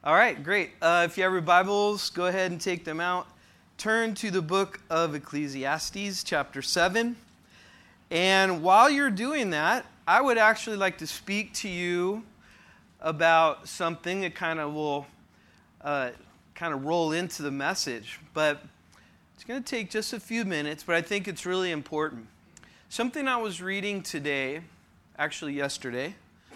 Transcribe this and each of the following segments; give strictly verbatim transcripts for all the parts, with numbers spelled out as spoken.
All right, great. Uh, if you have your Bibles, go ahead and take them out. Turn to the book of Ecclesiastes, chapter seven. And while you're doing that, I would actually like to speak to you about something that kind of will uh, kind of roll into the message. But it's going to take just a few minutes, but I think it's really important. Something I was reading today, actually yesterday,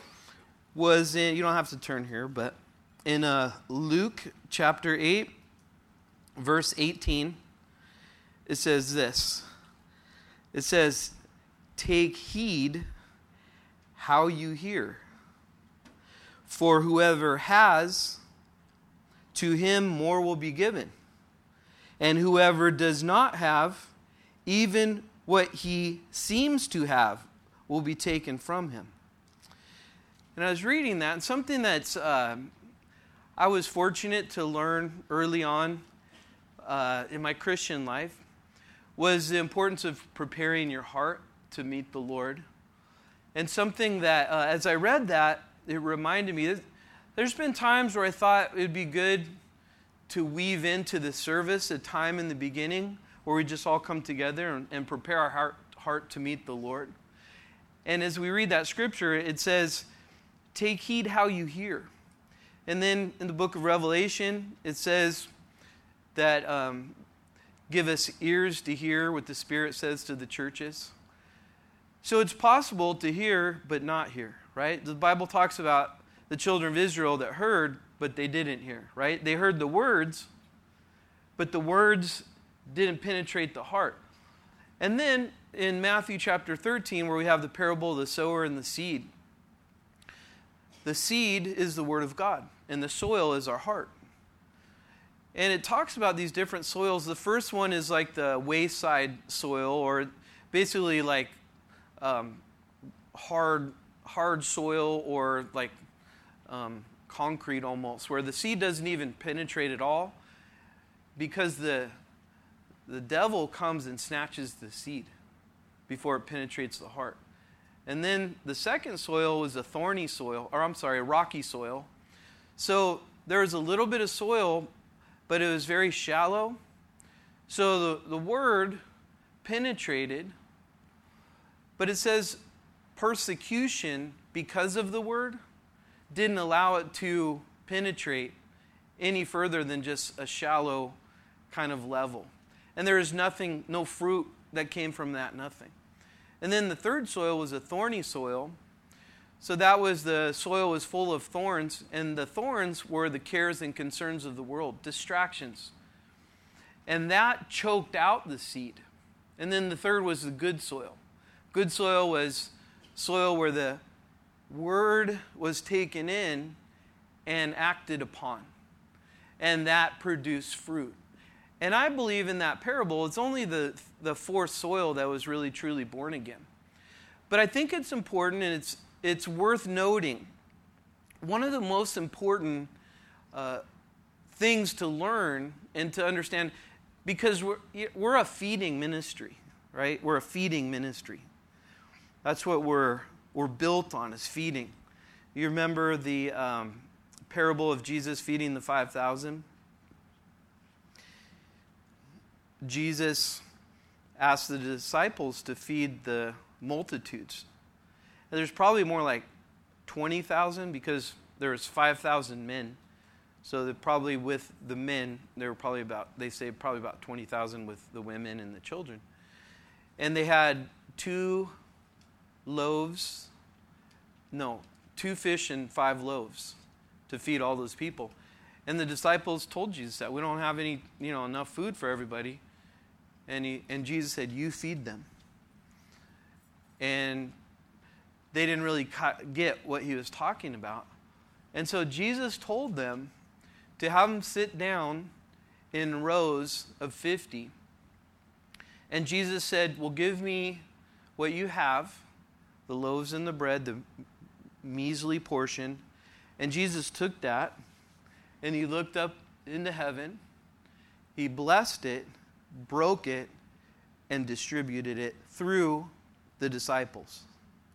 was in, you don't have to turn here, but in uh, Luke chapter eight, verse eighteen, it says this. It says, "Take heed how you hear. For whoever has, to him more will be given. And whoever does not have, even what he seems to have will be taken from him." And I was reading that, and something that's uh, I was fortunate to learn early on uh, in my Christian life was the importance of preparing your heart to meet the Lord. And something that, uh, as I read that, it reminded me that there's been times where I thought it would be good to weave into the service a time in the beginning where we just all come together and, and prepare our heart, heart to meet the Lord. And as we read that scripture, it says, "Take heed how you hear." And then in the book of Revelation, it says that um, give us ears to hear what the Spirit says to the churches. So it's possible to hear but not hear, right? The Bible talks about the children of Israel that heard, but they didn't hear, right? They heard the words, but the words didn't penetrate the heart. And then in Matthew chapter thirteen, where we have the parable of the sower and the seed, the seed is the Word of God, and the soil is our heart. And it talks about these different soils. The first one is like the wayside soil, or basically like um, hard, hard soil, or like um, concrete almost, where the seed doesn't even penetrate at all, because the the devil comes and snatches the seed before it penetrates the heart. And then the second soil was a thorny soil, or I'm sorry, a rocky soil. So there was a little bit of soil, but it was very shallow. So the, the word penetrated, but it says persecution because of the word didn't allow it to penetrate any further than just a shallow kind of level. And there is nothing, no fruit that came from that, nothing. And then the third soil was a thorny soil. So that was the soil was full of thorns, and the thorns were the cares and concerns of the world, distractions. And that choked out the seed. And then the third was the good soil. Good soil was soil where the word was taken in and acted upon. And that produced fruit. And I believe in that parable, it's only the, the fourth soil that was really truly born again. But I think it's important, and it's it's worth noting. One of the most important uh, things to learn and to understand, because we're, we're a feeding ministry, right? We're a feeding ministry. That's what we're we're built on, is feeding. You remember the um, parable of Jesus feeding the five thousand? Jesus asked the disciples to feed the multitudes. And there's probably more like twenty thousand, because there was five thousand men. So that probably with the men, there were probably about, they say probably about twenty thousand with the women and the children. And they had two loaves, no, two fish and five loaves to feed all those people. And the disciples told Jesus that we don't have any, you know, enough food for everybody. And he, and Jesus said, "You feed them." And they didn't really get what he was talking about. And so Jesus told them to have them sit down in rows of fifty. And Jesus said, "Well, give me what you have, the loaves and the bread, the measly portion." And Jesus took that, and he looked up into heaven. He blessed it, broke it, and distributed it through the disciples.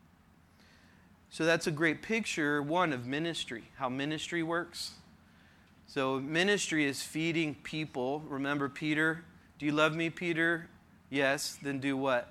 So that's a great picture, one, of ministry, how ministry works. So ministry is feeding people. Remember Peter? Do you love me, Peter? Yes. Then do what?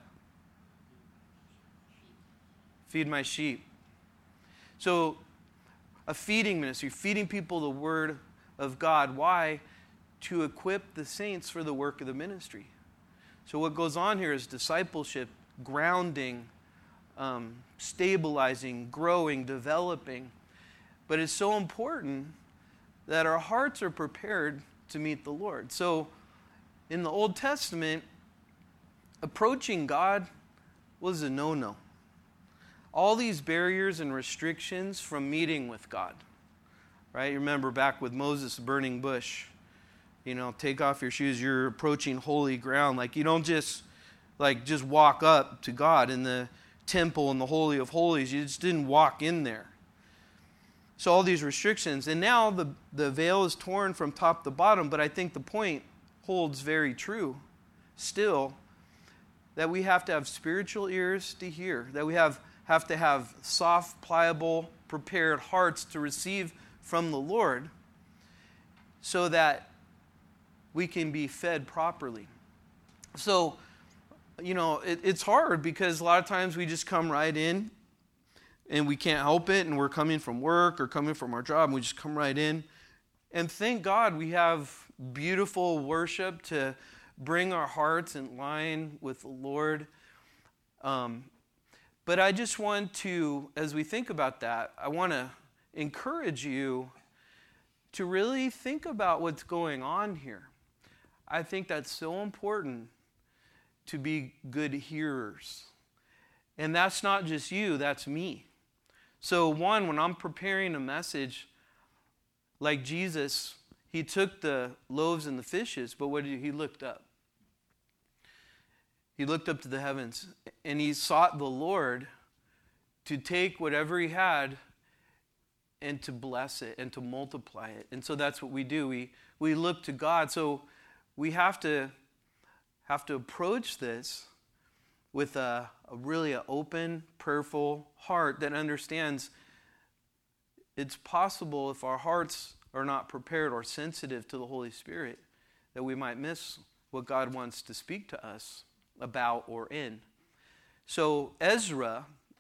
Feed my sheep. So a feeding ministry, feeding people the word of God. Why? To equip the saints for the work of the ministry. So what goes on here is discipleship, grounding, um, stabilizing, growing, developing. But it's so important that our hearts are prepared to meet the Lord. So in the Old Testament, approaching God was a no-no. All these barriers and restrictions from meeting with God. Right? You remember back with Moses, burning bush. You know, take off your shoes. You're approaching holy ground. Like you don't just, like just walk up to God in the temple in the Holy of Holies. You just didn't walk in there. So all these restrictions. And now the, the veil is torn from top to bottom. But I think the point holds very true still, that we have to have spiritual ears to hear. That we have, have to have soft, pliable, prepared hearts to receive from the Lord so that we can be fed properly. So, you know, it, it's hard because a lot of times we just come right in and we can't help it, and we're coming from work or coming from our job and we just come right in. And thank God we have beautiful worship to bring our hearts in line with the Lord. Um, but I just want to, as we think about that, I want to encourage you to really think about what's going on here. I think that's so important to be good hearers. And that's not just you, that's me. So one, when I'm preparing a message, like Jesus, he took the loaves and the fishes, but what did he, he looked up. He looked up to the heavens, and he sought the Lord to take whatever he had and to bless it and to multiply it. And so that's what we do. We we look to God. So we have to have to approach this with a, a really an open, prayerful heart that understands it's possible if our hearts are not prepared or sensitive to the Holy Spirit that we might miss what God wants to speak to us about or in. So Ezra,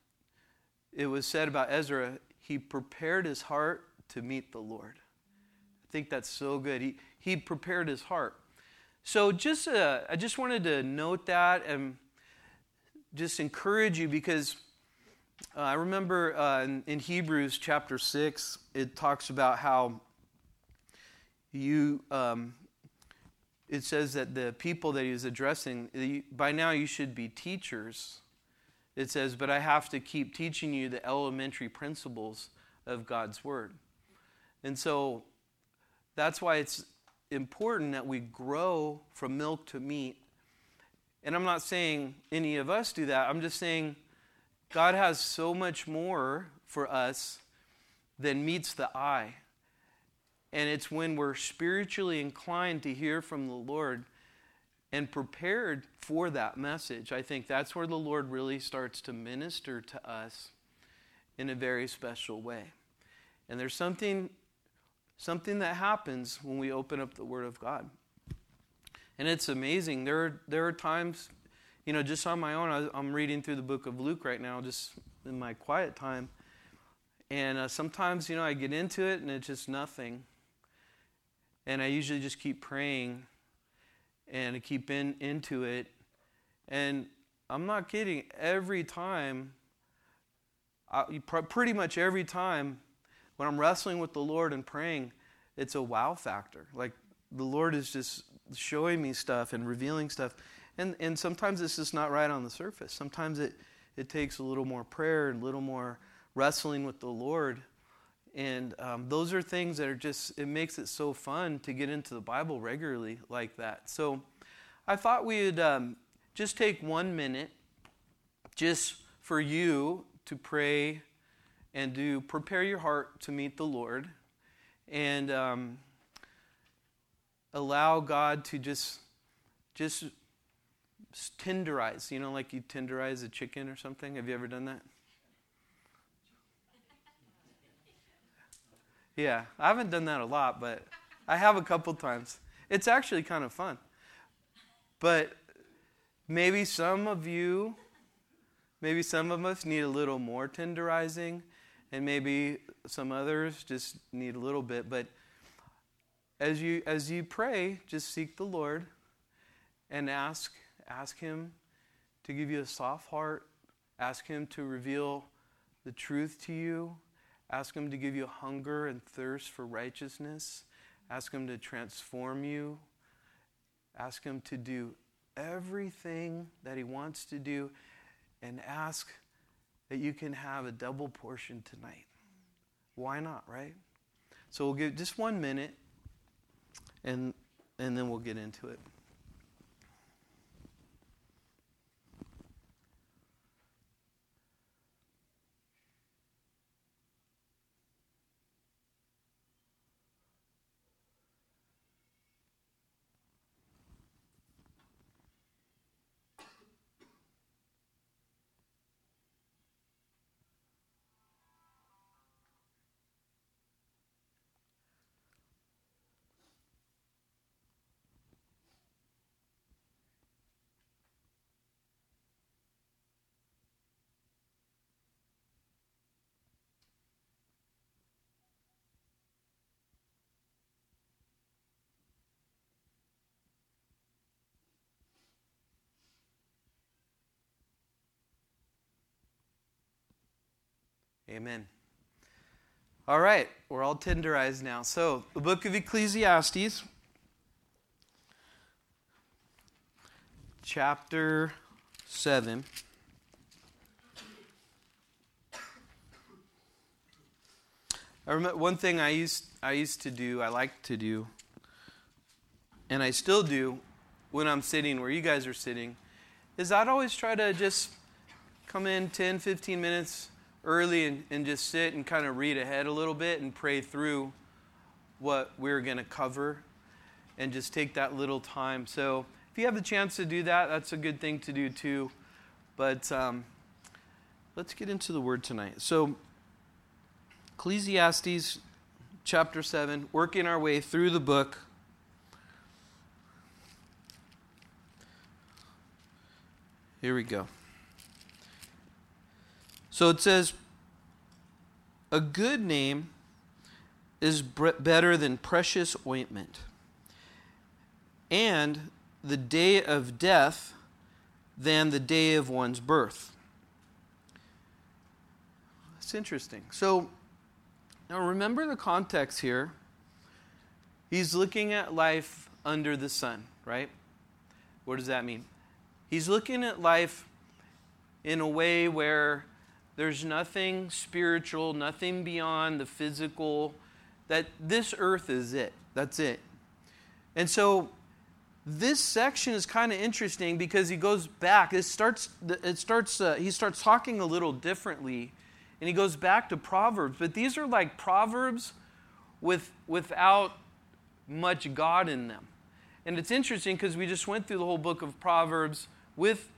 it was said about Ezra, he prepared his heart to meet the Lord. I think that's so good. He he prepared his heart. So just uh, I just wanted to note that and just encourage you because uh, I remember uh, in, in Hebrews chapter six, it talks about how you, um, it says that the people that he was addressing, by now you should be teachers. It says, but I have to keep teaching you the elementary principles of God's Word. And so that's why it's important that we grow from milk to meat. And I'm not saying any of us do that. I'm just saying God has so much more for us than meets the eye. And it's when we're spiritually inclined to hear from the Lord and prepared for that message, I think that's where the Lord really starts to minister to us in a very special way. And there's something something that happens when we open up the Word of God. And it's amazing. There are, there are times, you know, just on my own, I, I'm reading through the book of Luke right now, just in my quiet time. And uh, sometimes, you know, I get into it and it's just nothing. And I usually just keep praying and I keep in into it. And I'm not kidding. Every time, I, pretty much every time, when I'm wrestling with the Lord and praying, it's a wow factor. Like the Lord is just showing me stuff and revealing stuff. And and sometimes it's just not right on the surface. Sometimes it, it takes a little more prayer and a little more wrestling with the Lord. And um, those are things that are just, it makes it so fun to get into the Bible regularly like that. So I thought we would um, just take one minute just for you to pray and to prepare your heart to meet the Lord and um, allow God to just just tenderize, you know, like you tenderize a chicken or something. Have you ever done that? Yeah, I haven't done that a lot, but I have a couple times. It's actually kind of fun. But maybe some of you, maybe some of us need a little more tenderizing, and maybe some others just need a little bit. But as you as you pray, just seek the Lord and ask ask Him to give you a soft heart. Ask Him to reveal the truth to you. Ask Him to give you a hunger and thirst for righteousness. Ask Him to transform you. Ask Him to do everything that He wants to do. And ask that you can have a double portion tonight. Why not, right? So we'll give just one minute, and and then we'll get into it. Amen. All right, we're all tenderized now. So, the book of Ecclesiastes, chapter seven. I remember one thing I used I used to do, I like to do, and I still do when I'm sitting where you guys are sitting, is I'd always try to just come in ten, fifteen minutes early and, and just sit and kind of read ahead a little bit and pray through what we're going to cover and just take that little time. So if you have the chance to do that, that's a good thing to do too. But um, let's get into the word tonight. So Ecclesiastes chapter seven, working our way through the book. Here we go. So it says, a good name is better than precious ointment, and the day of death than the day of one's birth. That's interesting. So now remember the context here. He's looking at life under the sun, right? What does that mean? He's looking at life in a way where there's nothing spiritual, nothing beyond the physical, that this earth is it. That's it. And so this section is kind of interesting because he goes back. It starts. It starts. Uh, he starts talking a little differently, and he goes back to Proverbs. But these are like Proverbs with without much God in them. And it's interesting because we just went through the whole book of Proverbs with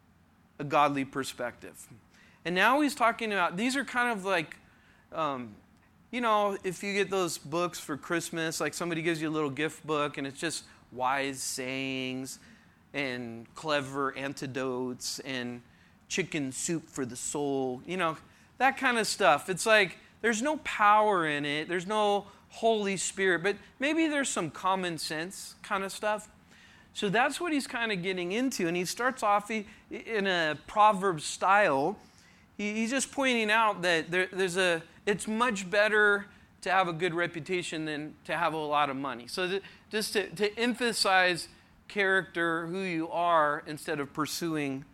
a godly perspective. And now he's talking about, these are kind of like, um, you know, if you get those books for Christmas, like somebody gives you a little gift book and it's just wise sayings and clever antidotes and chicken soup for the soul, you know, that kind of stuff. It's like there's no power in it. There's no Holy Spirit, but maybe there's some common sense kind of stuff. So that's what he's kind of getting into. And he starts off in a Proverbs style. He's just pointing out that there, there's a, it's much better to have a good reputation than to have a lot of money. So that, just to, to emphasize character, who you are, instead of pursuing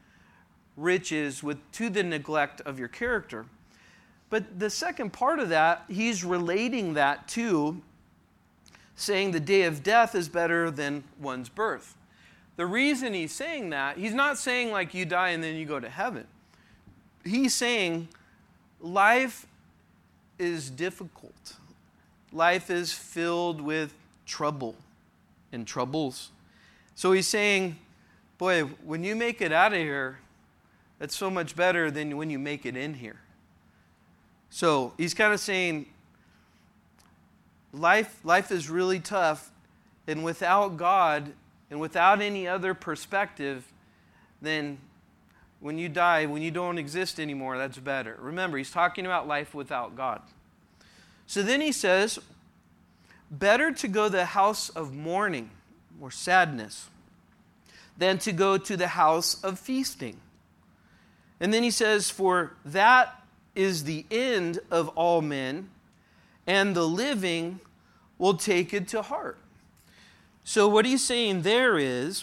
riches with to the neglect of your character. But the second part of that, he's relating that to saying the day of death is better than one's birth. The reason he's saying that, he's not saying like you die and then you go to heaven. He's saying life is difficult. Life is filled with trouble and troubles. So he's saying, boy, when you make it out of here, that's so much better than when you make it in here. So he's kind of saying, life, life is really tough, and without God and without any other perspective, then when you die, when you don't exist anymore, that's better. Remember, he's talking about life without God. So then he says, better to go to the house of mourning or sadness than to go to the house of feasting. And then he says, for that is the end of all men, and the living will take it to heart. So what he's saying there is,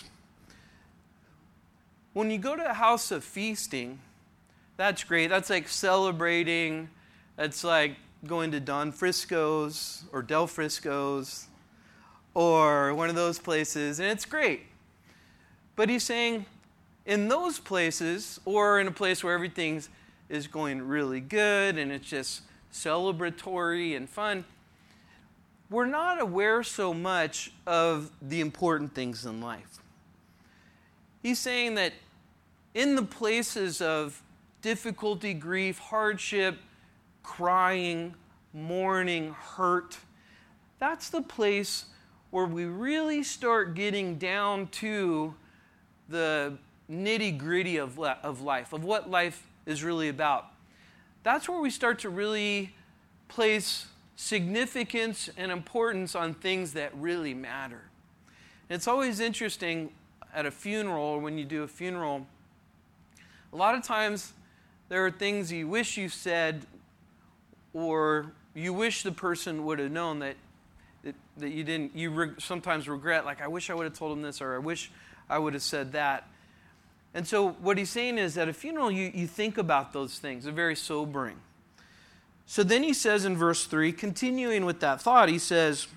when you go to a house of feasting, that's great. That's like celebrating. That's like going to Don Frisco's or Del Frisco's or one of those places, and it's great. But he's saying, in those places, or in a place where everything is going really good and it's just celebratory and fun, we're not aware so much of the important things in life. He's saying that in the places of difficulty, grief, hardship, crying, mourning, hurt, that's the place where we really start getting down to the nitty-gritty of, of life, of what life is really about. That's where we start to really place significance and importance on things that really matter. And it's always interesting at a funeral, or when you do a funeral, a lot of times there are things you wish you said, or you wish the person would have known that that, that you didn't. You re- sometimes regret, like, I wish I would have told him this, or I wish I would have said that. And so what he's saying is, at a funeral, you, you think about those things. They're very sobering. So then he says in verse three, continuing with that thought, he says,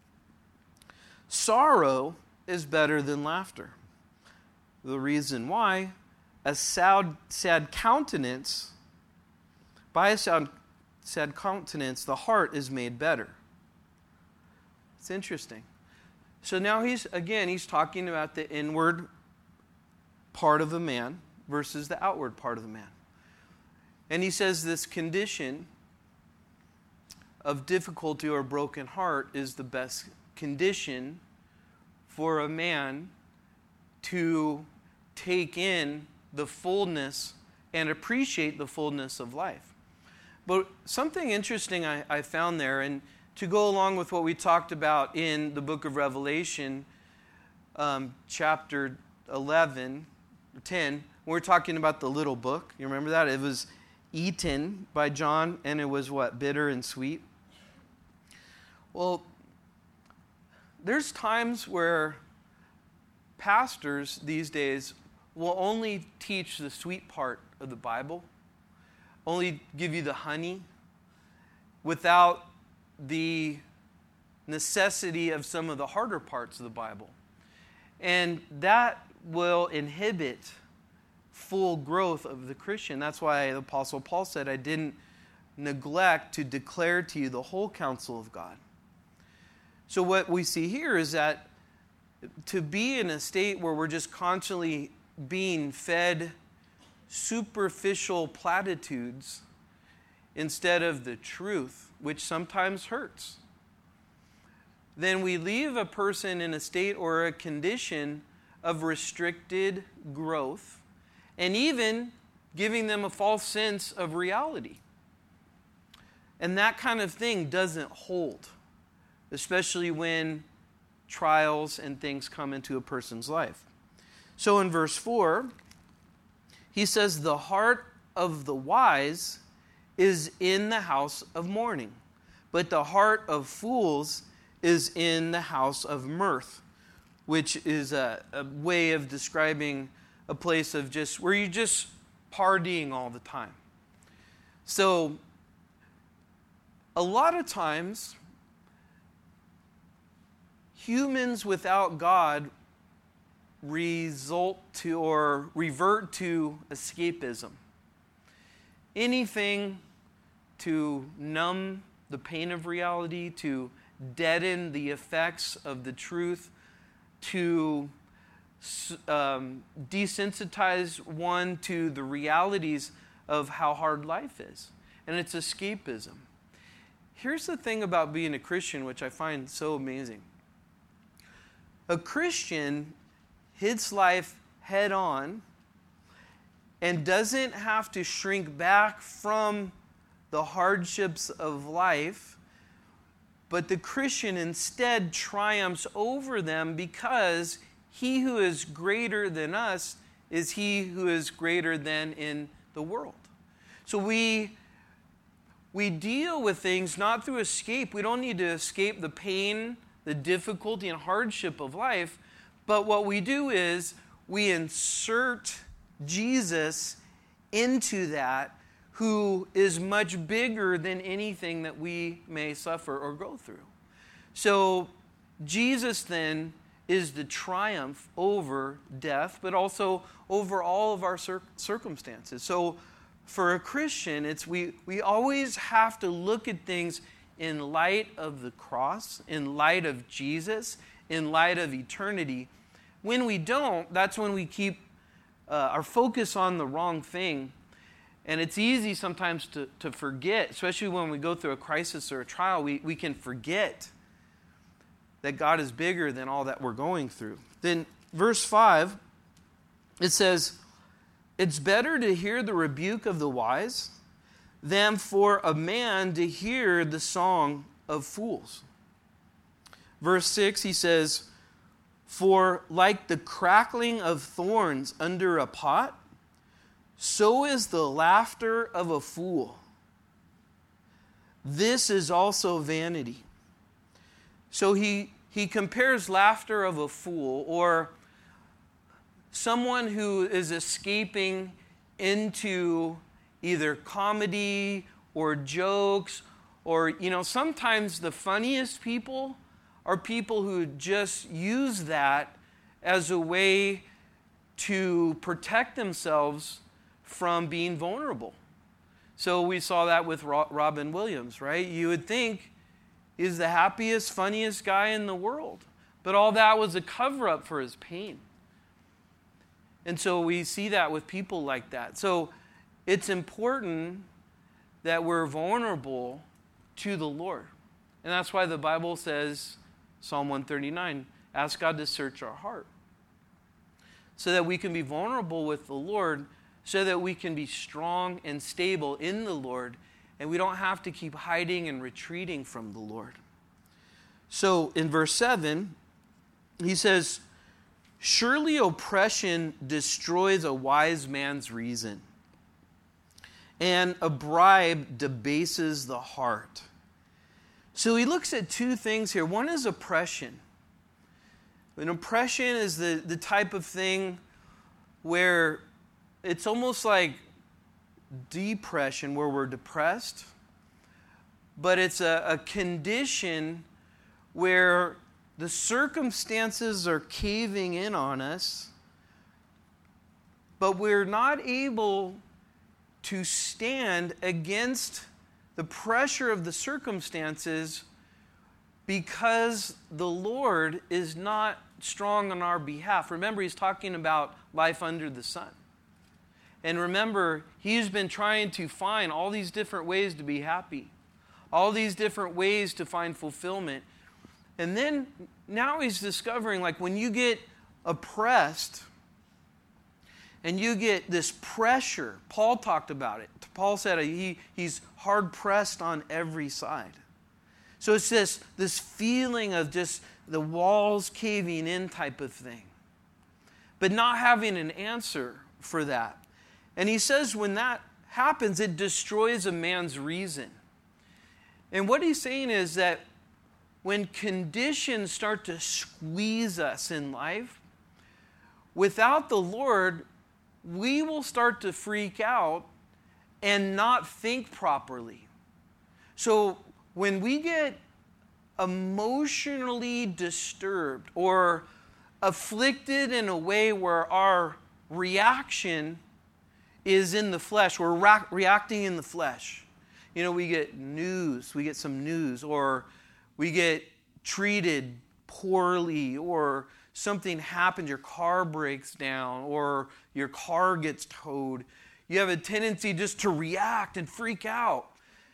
sorrow is better than laughter. The reason why, a sad, sad countenance, by a sad, sad countenance, the heart is made better. It's interesting. So now he's, again, he's talking about the inward part of a man versus the outward part of the man. And he says this condition of difficulty or broken heart is the best condition for a man to take in the fullness and appreciate the fullness of life. But something interesting I, I found there, and to go along with what we talked about in the book of Revelation, um, chapter eleven, ten, we're talking about the little book. You remember that? It was eaten by John, and it was what? Bitter and sweet. Well, there's times where pastors these days will only teach the sweet part of the Bible, only give you the honey, without the necessity of some of the harder parts of the Bible. And that will inhibit full growth of the Christian. That's why the Apostle Paul said, I didn't neglect to declare to you the whole counsel of God. So what we see here is that to be in a state where we're just constantly being fed superficial platitudes instead of the truth, which sometimes hurts, then we leave a person in a state or a condition of restricted growth, and even giving them a false sense of reality. And that kind of thing doesn't hold, especially when trials and things come into a person's life. So in verse four, he says, the heart of the wise is in the house of mourning, but the heart of fools is in the house of mirth, which is a, a way of describing a place of just, where you're just partying all the time. So a lot of times, humans without God result to or revert to escapism. Anything to numb the pain of reality, to deaden the effects of the truth, to um, desensitize one to the realities of how hard life is. And it's escapism. here's the thing about being a Christian, which I find so amazing. A Christian hits life head on and doesn't have to shrink back from the hardships of life, but the Christian instead triumphs over them because he who is greater than us is he who is greater than in the world. So we, we deal with things not through escape. We don't need to escape the pain, the difficulty, and hardship of life, but what we do is we insert Jesus into that, who is much bigger than anything that we may suffer or go through. So Jesus then is the triumph over death, but also over all of our cir- circumstances. So for a Christian, it's we, we always have to look at things in light of the cross, in light of Jesus, in light of eternity. When we don't, that's when we keep uh, our focus on the wrong thing. And it's easy sometimes to, to forget, especially when we go through a crisis or a trial, we, we can forget that God is bigger than all that we're going through. Then verse five, it says, it's better to hear the rebuke of the wise than for a man to hear the song of fools. Verse six, he says, for like the crackling of thorns under a pot, so is the laughter of a fool. This is also vanity. So he, he compares laughter of a fool, or someone who is escaping into either comedy or jokes, or, you know, sometimes the funniest people are people who just use that as a way to protect themselves from being vulnerable. So we saw that with Robin Williams, right? You would think he's the happiest, funniest guy in the world, but all that was a cover-up for his pain. And so we see that with people like that. So it's important that we're vulnerable to the Lord. And that's why the Bible says, Psalm one thirty-nine, ask God to search our heart, so that we can be vulnerable with the Lord, so that we can be strong and stable in the Lord, and we don't have to keep hiding and retreating from the Lord. So in verse seven, he says, surely oppression destroys a wise man's reason, and a bribe debases the heart. So he looks at two things here. One is oppression. An oppression is the, the type of thing where it's almost like depression, where we're depressed, but it's a, a condition where the circumstances are caving in on us, but we're not able to stand against the pressure of the circumstances because the Lord is not strong on our behalf. Remember, he's talking about life under the sun. And remember, he's been trying to find all these different ways to be happy, all these different ways to find fulfillment. And then now he's discovering, like, when you get oppressed and you get this pressure, Paul talked about it. Paul said he, he's hard-pressed on every side. So it's this, this feeling of just the walls caving in type of thing, but not having an answer for that. And he says when that happens, it destroys a man's reason. And what he's saying is that when conditions start to squeeze us in life, without the Lord, we will start to freak out and not think properly. So when we get emotionally disturbed or afflicted in a way where our reaction is in the flesh, we're ra- reacting in the flesh. You know, we get news, we get some news, or we get treated poorly, or something happens, your car breaks down, or your car gets towed. You have a tendency just to react and freak out.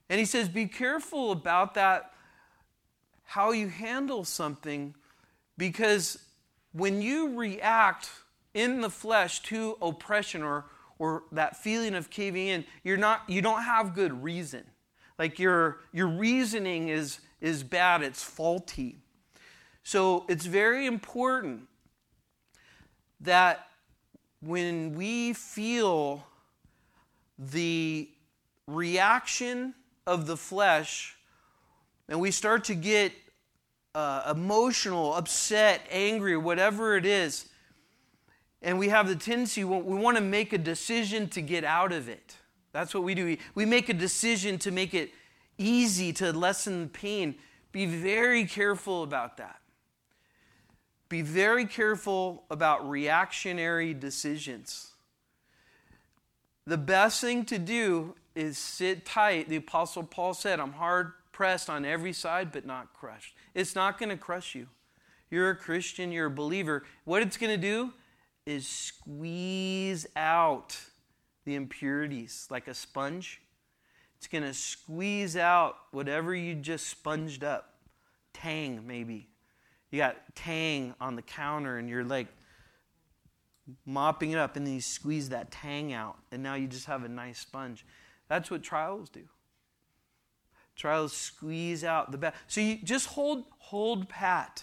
And he says, be careful about that, how you handle something, because when you react in the flesh to oppression or, or that feeling of caving in, you're not, you don't have good reason. Like your, your reasoning is, is bad, it's faulty. So it's very important that when we feel the reaction of the flesh and we start to get uh, emotional, upset, angry, or whatever it is, and we have the tendency, we want to make a decision to get out of it. That's what we do. We make a decision to make it easy, to lessen the pain. Be very careful about that. Be very careful about reactionary decisions. The best thing to do is sit tight. The Apostle Paul said, I'm hard pressed on every side, but not crushed. It's not going to crush you. You're a Christian, you're a believer. What it's going to do is squeeze out the impurities like a sponge. It's going to squeeze out whatever you just sponged up. Tang, maybe. You got tang on the counter and you're like mopping it up, and then you squeeze that tang out, and now you just have a nice sponge. That's what trials do. Trials squeeze out the bad. So you just hold, hold pat.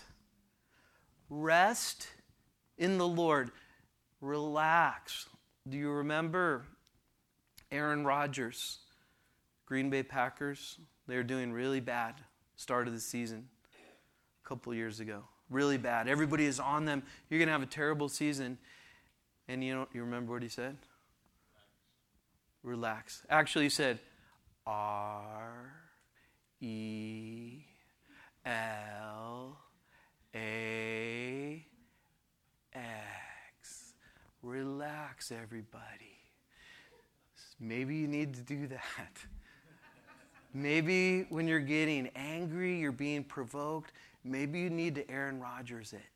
Rest in the Lord. Relax. Do you remember Aaron Rodgers, Green Bay Packers? They were doing really bad start of the season a couple years ago. Really bad. Everybody is on them. You're going to have a terrible season. And you know, you remember what he said? Relax. Actually, he said, R E L A X. Relax, everybody. Maybe you need to do that. Maybe when you're getting angry, you're being provoked, maybe you need to Aaron Rodgers it.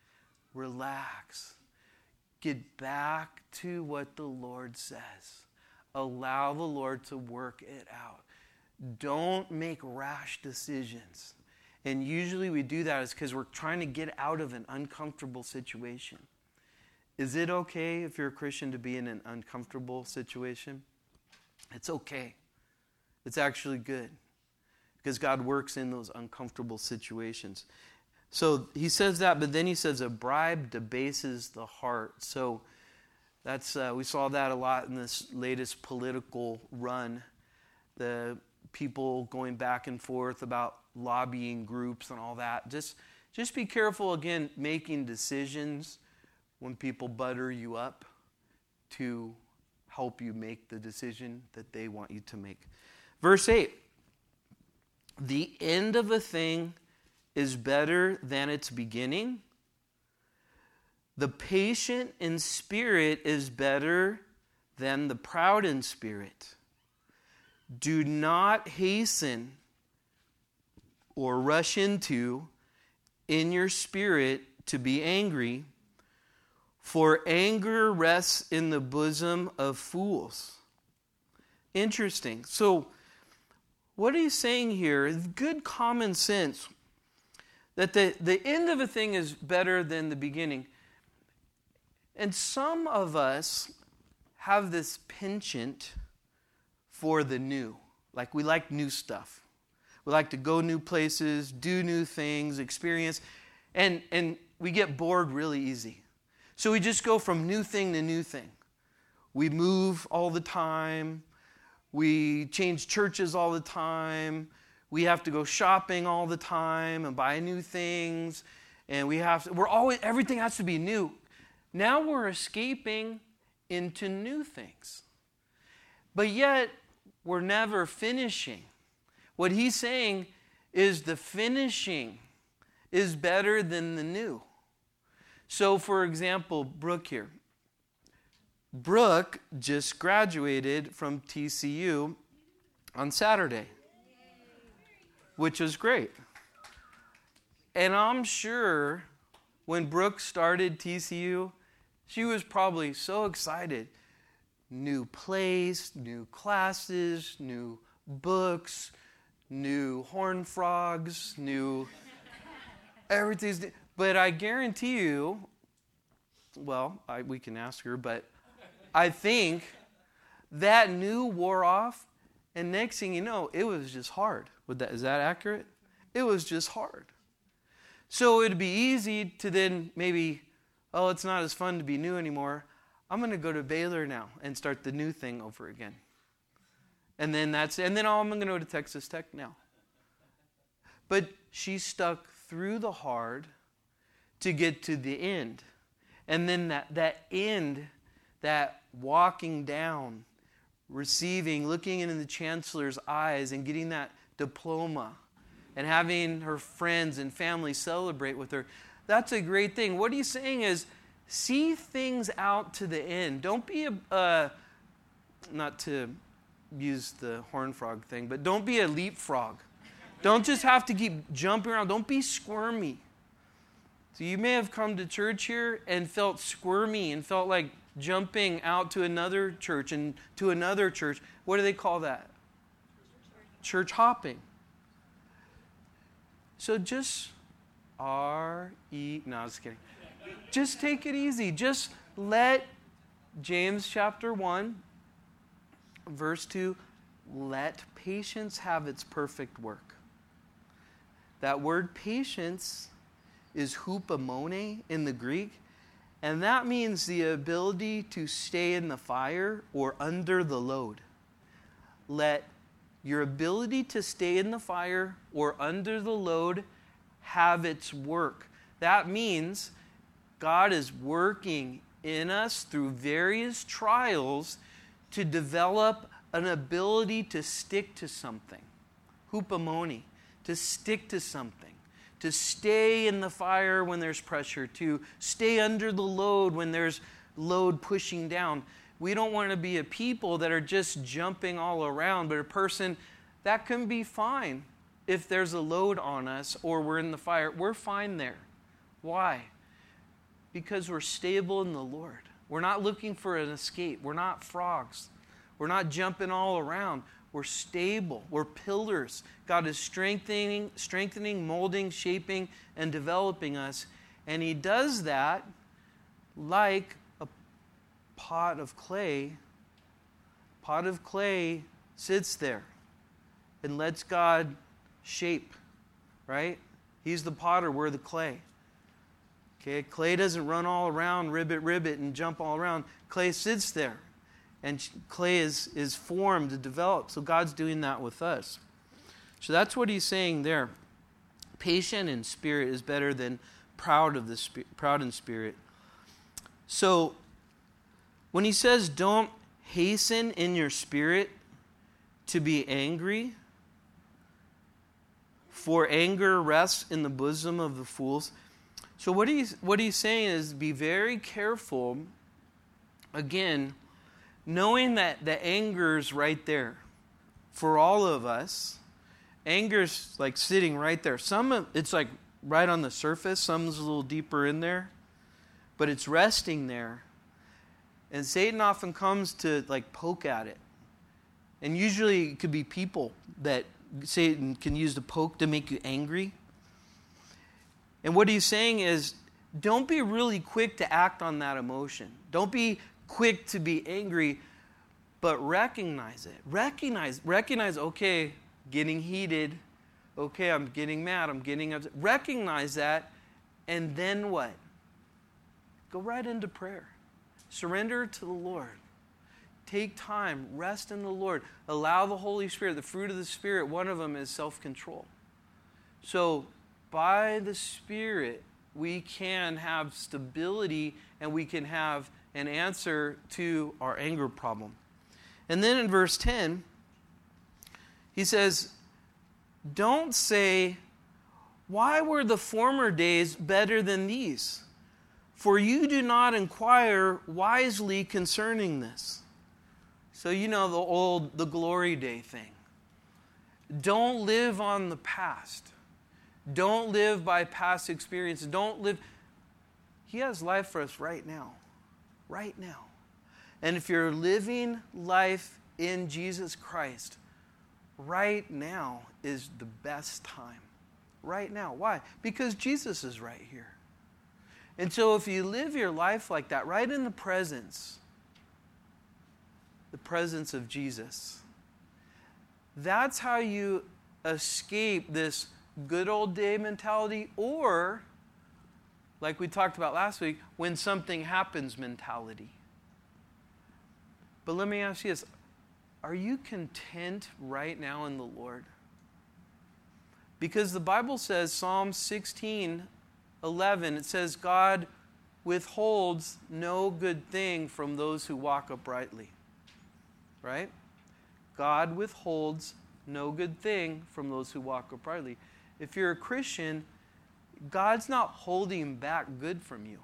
Relax. Get back to what the Lord says. Allow the Lord to work it out. Don't make rash decisions. And usually we do that is because we're trying to get out of an uncomfortable situation. Is it okay if you're a Christian to be in an uncomfortable situation? It's okay. It's actually good because God works in those uncomfortable situations. So he says that, but then he says a bribe debases the heart. So that's uh, we saw that a lot in this latest political run. The people going back and forth about lobbying groups and all that. Just, just be careful, again, making decisions when people butter you up to help you make the decision that they want you to make. Verse eight, the end of a thing is better than its beginning. The patient in spirit is better than the proud in spirit. Do not hasten or rush into in your spirit to be angry, for anger rests in the bosom of fools. Interesting. So, what he's saying here is good common sense that the, the end of a thing is better than the beginning. And some of us have this penchant for the new. Like we like new stuff. We like to go new places, do new things, experience. And, and we get bored really easy. So we just go from new thing to new thing. We move all the time. We change churches all the time. We have to go shopping all the time and buy new things. And we have to, we're always, everything has to be new. Now we're escaping into new things. But yet, we're never finishing. What he's saying is the finishing is better than the new. So, for example, Brooke here. Brooke just graduated from T C U on Saturday, which was great. And I'm sure when Brooke started T C U, she was probably so excited. New place, new classes, new books, new horn frogs, new everything's. But I guarantee you, well, I, we can ask her, but I think that new wore off, and next thing you know, it was just hard. Would that, is that accurate? It was just hard. So it'd be easy to then maybe, oh, it's not as fun to be new anymore. I'm going to go to Baylor now and start the new thing over again. And then that's, and then oh, I'm going to go to Texas Tech now. But she stuck through the hard to get to the end. And then that, that end, that walking down, receiving, looking into the chancellor's eyes and getting that diploma and having her friends and family celebrate with her, that's a great thing. What he's saying is, see things out to the end. Don't be a, uh, not to use the horn frog thing, but don't be a leapfrog. Don't just have to keep jumping around. Don't be squirmy. So you may have come to church here and felt squirmy and felt like jumping out to another church and to another church. What do they call that? Church hopping. So just R E, no, I was kidding. Just take it easy. Just let James chapter one, verse two, let patience have its perfect work. That word patience is hupomone in the Greek, and that means the ability to stay in the fire or under the load. Let your ability to stay in the fire or under the load have its work. That means God is working in us through various trials to develop an ability to stick to something. Hupomone, to stick to something. To stay in the fire when there's pressure. To stay under the load when there's load pushing down. We don't want to be a people that are just jumping all around, but a person that can be fine if there's a load on us or we're in the fire. We're fine there. Why? Because we're stable in the Lord. We're not looking for an escape. We're not frogs. We're not jumping all around. We're stable. We're pillars. God is strengthening, strengthening, molding, shaping, and developing us. And He does that like a pot of clay. Pot of clay sits there and lets God shape, right? He's the potter, we're the clay. Okay, clay doesn't run all around, ribbit, ribbit, and jump all around. Clay sits there, and clay is, is formed to develop. So God's doing that with us. So that's what He's saying there. Patient in spirit is better than proud of the spirit, proud in spirit. So when He says, "Don't hasten in your spirit to be angry, for anger rests in the bosom of the fools." So what he's, what he's saying is be very careful, again, knowing that the anger's right there for all of us. Anger's like sitting right there. Some, it's like right on the surface. Some's a little deeper in there. But it's resting there. And Satan often comes to like poke at it. And usually it could be people that Satan can use to poke to make you angry. And what he's saying is, don't be really quick to act on that emotion. Don't be quick to be angry, but recognize it. Recognize, recognize, okay, getting heated. Okay, I'm getting mad. I'm getting upset. Recognize that, and then what? Go right into prayer. Surrender to the Lord. Take time. Rest in the Lord. Allow the Holy Spirit, the fruit of the Spirit, one of them is self-control. So, by the Spirit, we can have stability and we can have an answer to our anger problem. And then in verse ten, he says, don't say, "Why were the former days better than these? For you do not inquire wisely concerning this." So you know the old, the glory day thing. Don't live on the past. Don't live by past experiences. Don't live. He has life for us right now. Right now. And if you're living life in Jesus Christ, right now is the best time. Right now. Why? Because Jesus is right here. And so if you live your life like that, right in the presence, the presence of Jesus, that's how you escape this good old day mentality, or, like we talked about last week, when something happens mentality. But let me ask you this. Are you content right now in the Lord? Because the Bible says, Psalm sixteen eleven, it says, God withholds no good thing from those who walk uprightly. Right? God withholds no good thing from those who walk uprightly. If you're a Christian, God's not holding back good from you.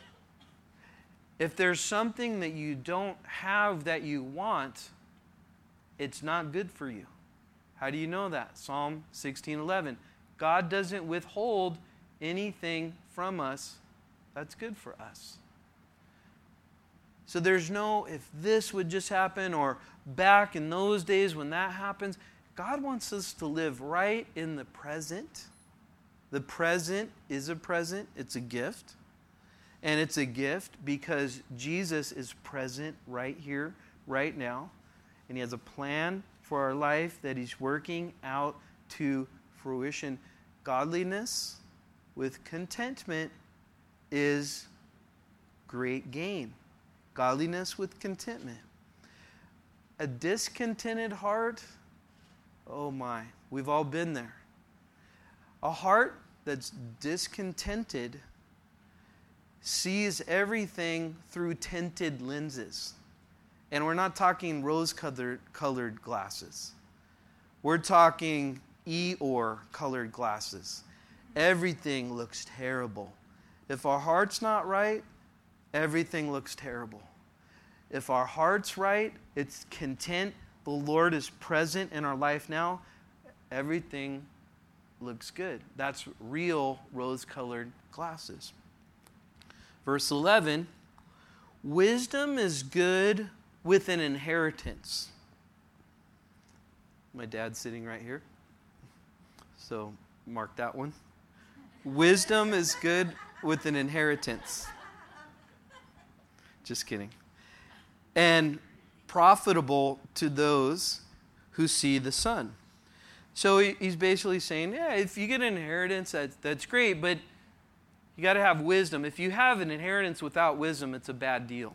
If there's something that you don't have that you want, it's not good for you. How do you know that? Psalm sixteen eleven. God doesn't withhold anything from us that's good for us. So there's no, if this would just happen, or back in those days when that happens. God wants us to live right in the present. The present is a present. It's a gift. And it's a gift because Jesus is present right here, right now. And He has a plan for our life that He's working out to fruition. Godliness with contentment is great gain. Godliness with contentment. A discontented heart, oh my, we've all been there. A heart that's discontented sees everything through tinted lenses. And we're not talking rose-colored colored glasses. We're talking Eeyore colored glasses. Everything looks terrible. If our heart's not right, everything looks terrible. If our heart's right, it's content, the Lord is present in our life now, everything looks good. That's real rose-colored glasses. Verse eleven, wisdom is good with an inheritance. My dad's sitting right here, so mark that one. Wisdom is good with an inheritance. Just kidding. And profitable to those who see the sun. So he's basically saying, yeah, if you get an inheritance, that's, that's great, but you got to have wisdom. If you have an inheritance without wisdom, it's a bad deal.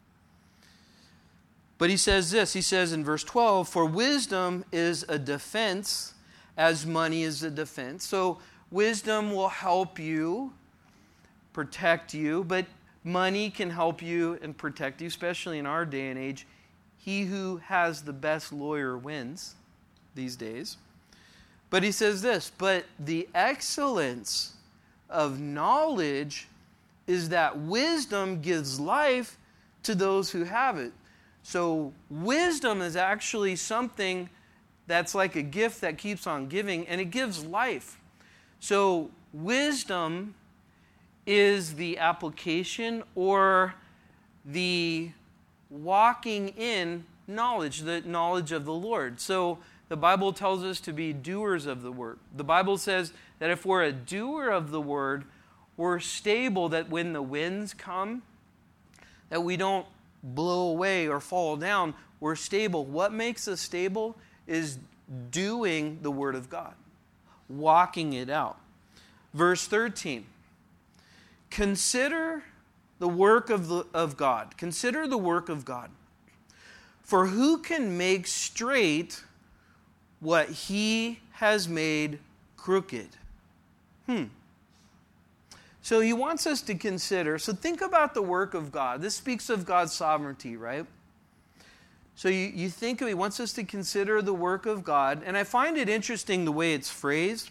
But he says this, he says in verse twelve, for wisdom is a defense as money is a defense. So wisdom will help you, protect you, but money can help you and protect you, especially in our day and age. He who has the best lawyer wins these days. But he says this, but the excellence of knowledge is that wisdom gives life to those who have it. So wisdom is actually something that's like a gift that keeps on giving, and it gives life. So wisdom is the application or the walking in knowledge, the knowledge of the Lord. So the Bible tells us to be doers of the word. The Bible says that if we're a doer of the word, we're stable, that when the winds come, that we don't blow away or fall down. We're stable. What makes us stable is doing the word of God, walking it out. Verse thirteen. Consider the work of, the, of God. Consider the work of God. For who can make straight what He has made crooked? Hmm. So he wants us to consider. So think about the work of God. This speaks of God's sovereignty, right? So you, you think he wants us to consider the work of God. And I find it interesting the way it's phrased.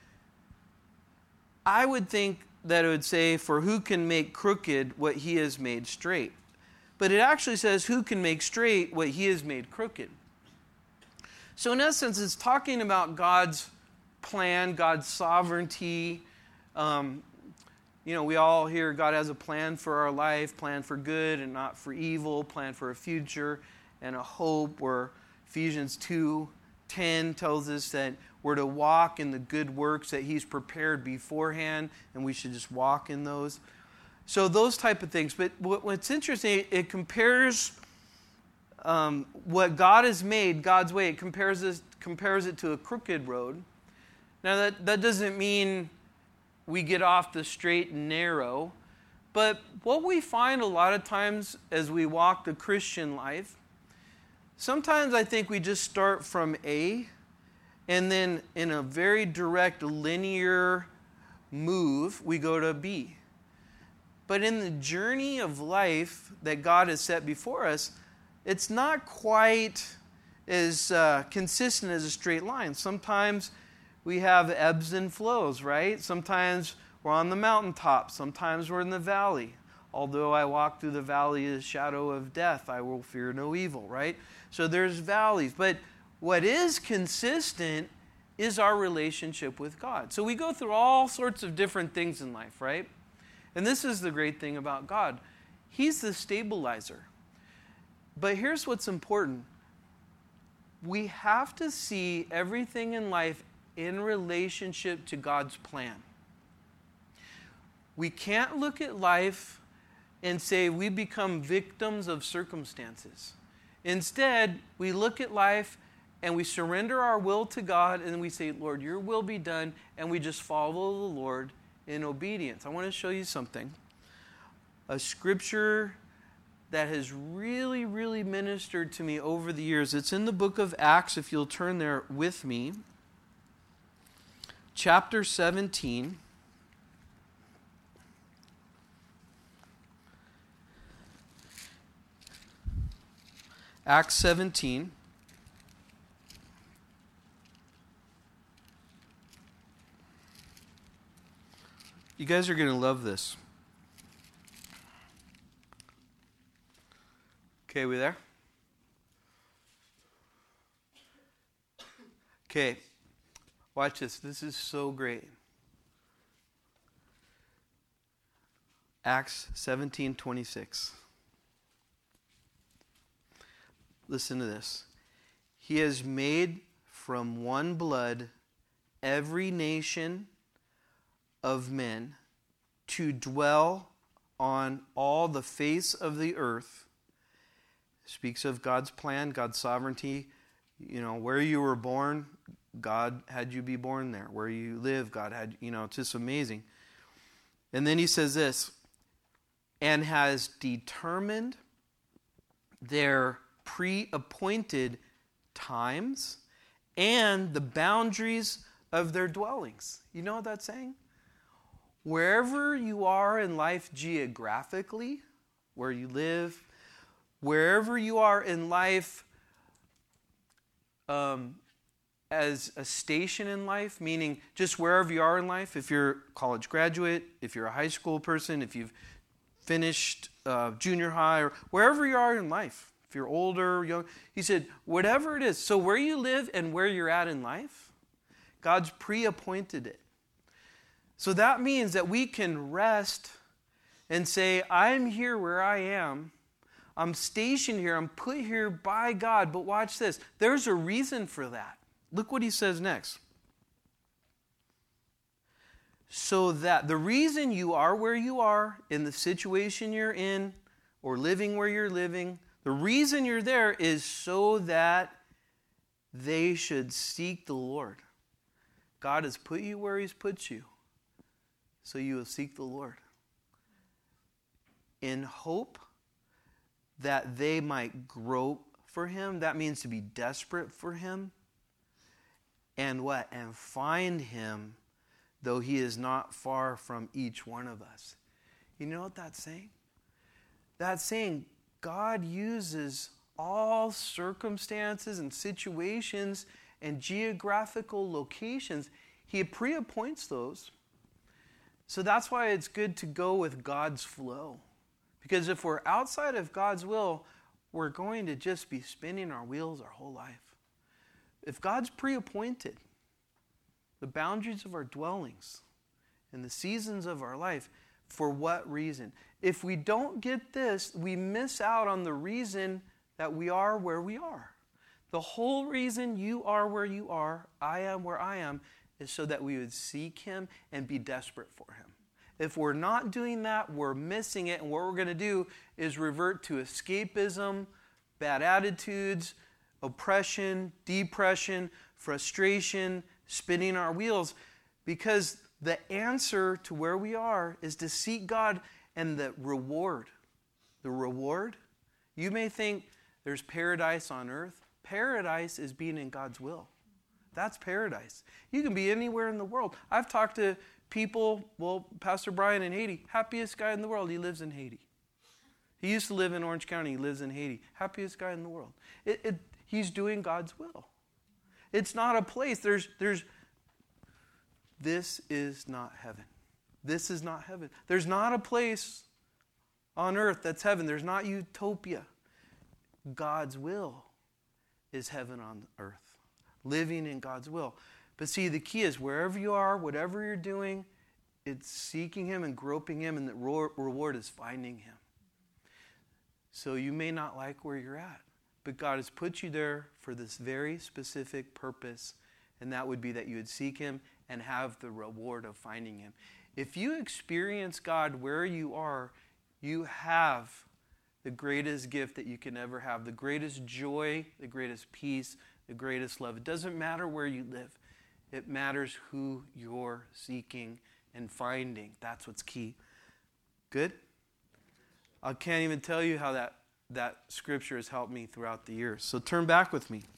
I would think that it would say, for who can make crooked what He has made straight. But it actually says, who can make straight what He has made crooked. So in essence, it's talking about God's plan, God's sovereignty. Um, you know, we all hear God has a plan for our life, plan for good and not for evil, plan for a future and a hope, where Ephesians two ten tells us that we're to walk in the good works that he's prepared beforehand, and we should just walk in those. So those type of things. But what's interesting, it compares um, what God has made, God's way, it compares, this, compares it to a crooked road. Now that, that doesn't mean we get off the straight and narrow, but what we find a lot of times as we walk the Christian life, sometimes I think we just start from A, and then in a very direct, linear move, we go to B. But in the journey of life that God has set before us, it's not quite as uh, consistent as a straight line. Sometimes we have ebbs and flows, right? Sometimes we're on the mountaintop. Sometimes we're in the valley. Although I walk through the valley of the shadow of death, I will fear no evil, right? So there's valleys. But what is consistent is our relationship with God. So we go through all sorts of different things in life, right? And this is the great thing about God. He's the stabilizer. But here's what's important. We have to see everything in life in relationship to God's plan. We can't look at life and say we become victims of circumstances. Instead, we look at life and we surrender our will to God and we say, Lord, your will be done, and we just follow the Lord in obedience. I want to show you something. A scripture that has really, really ministered to me over the years. It's in the book of Acts, if you'll turn there with me. Chapter seventeen. Acts seventeen. You guys are going to love this. Okay, we there? Okay, watch this. This is so great. Acts seventeen twenty-six. Listen to this. He has made from one blood every nation of men to dwell on all the face of the earth. Speaks of God's plan, God's sovereignty. You know, where you were born, God had you be born there. Where you live, God had, you know, it's just amazing. And then he says this, and has determined their pre-appointed times and the boundaries of their dwellings. You know what that's saying? Wherever you are in life geographically, where you live, wherever you are in life um, as a station in life, meaning just wherever you are in life, if you're a college graduate, if you're a high school person, if you've finished uh, junior high, or wherever you are in life, if you're older, young, he said, whatever it is, so where you live and where you're at in life, God's pre-appointed it. So that means that we can rest and say, I'm here where I am. I'm stationed here. I'm put here by God. But watch this. There's a reason for that. Look what he says next. So that the reason you are where you are, in the situation you're in, or living where you're living, the reason you're there is so that they should seek the Lord. God has put you where he's put you, so you will seek the Lord in hope that they might grope for him. That means to be desperate for him. And what? And find him, though he is not far from each one of us. You know what that's saying? That's saying God uses all circumstances and situations and geographical locations. He pre-appoints those. So that's why it's good to go with God's flow. Because if we're outside of God's will, we're going to just be spinning our wheels our whole life. If God's pre-appointed the boundaries of our dwellings and the seasons of our life, for what reason? If we don't get this, we miss out on the reason that we are where we are. The whole reason you are where you are, I am where I am, is so that we would seek him and be desperate for him. If we're not doing that, we're missing it, and what we're going to do is revert to escapism, bad attitudes, oppression, depression, frustration, spinning our wheels, because the answer to where we are is to seek God and the reward. The reward, you may think there's paradise on earth. Paradise is being in God's will. That's paradise. You can be anywhere in the world. I've talked to people, well, Pastor Brian in Haiti, happiest guy in the world. He lives in Haiti. He used to live in Orange County. He lives in Haiti. Happiest guy in the world. It, it, he's doing God's will. It's not a place. There's, there's, this is not heaven. This is not heaven. There's not a place on earth that's heaven. There's not utopia. God's will is heaven on earth. Living in God's will. But see, the key is wherever you are, whatever you're doing, it's seeking him and groping him, and the reward is finding him. So you may not like where you're at, but God has put you there for this very specific purpose, and that would be that you would seek him and have the reward of finding him. If you experience God where you are, you have the greatest gift that you can ever have, the greatest joy, the greatest peace, the greatest love. It doesn't matter where you live. It matters who you're seeking and finding. That's what's key. Good? I can't even tell you how that, that scripture has helped me throughout the years. So turn back with me.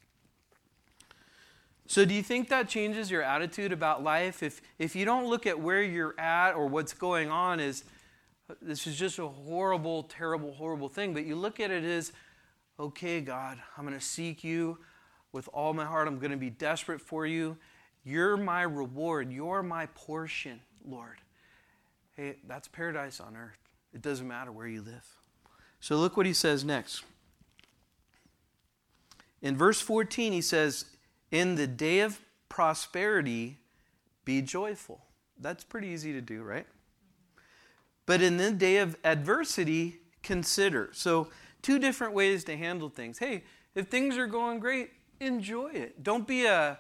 So do you think that changes your attitude about life? If, if you don't look at where you're at or what's going on as this is just a horrible, terrible, horrible thing, but you look at it as, okay, God, I'm going to seek you with all my heart. I'm going to be desperate for you. You're my reward. You're my portion, Lord. Hey, that's paradise on earth. It doesn't matter where you live. So look what he says next. In verse fourteen, he says, in the day of prosperity, be joyful. That's pretty easy to do, right? But in the day of adversity, consider. So two different ways to handle things. Hey, if things are going great, enjoy it. Don't be a,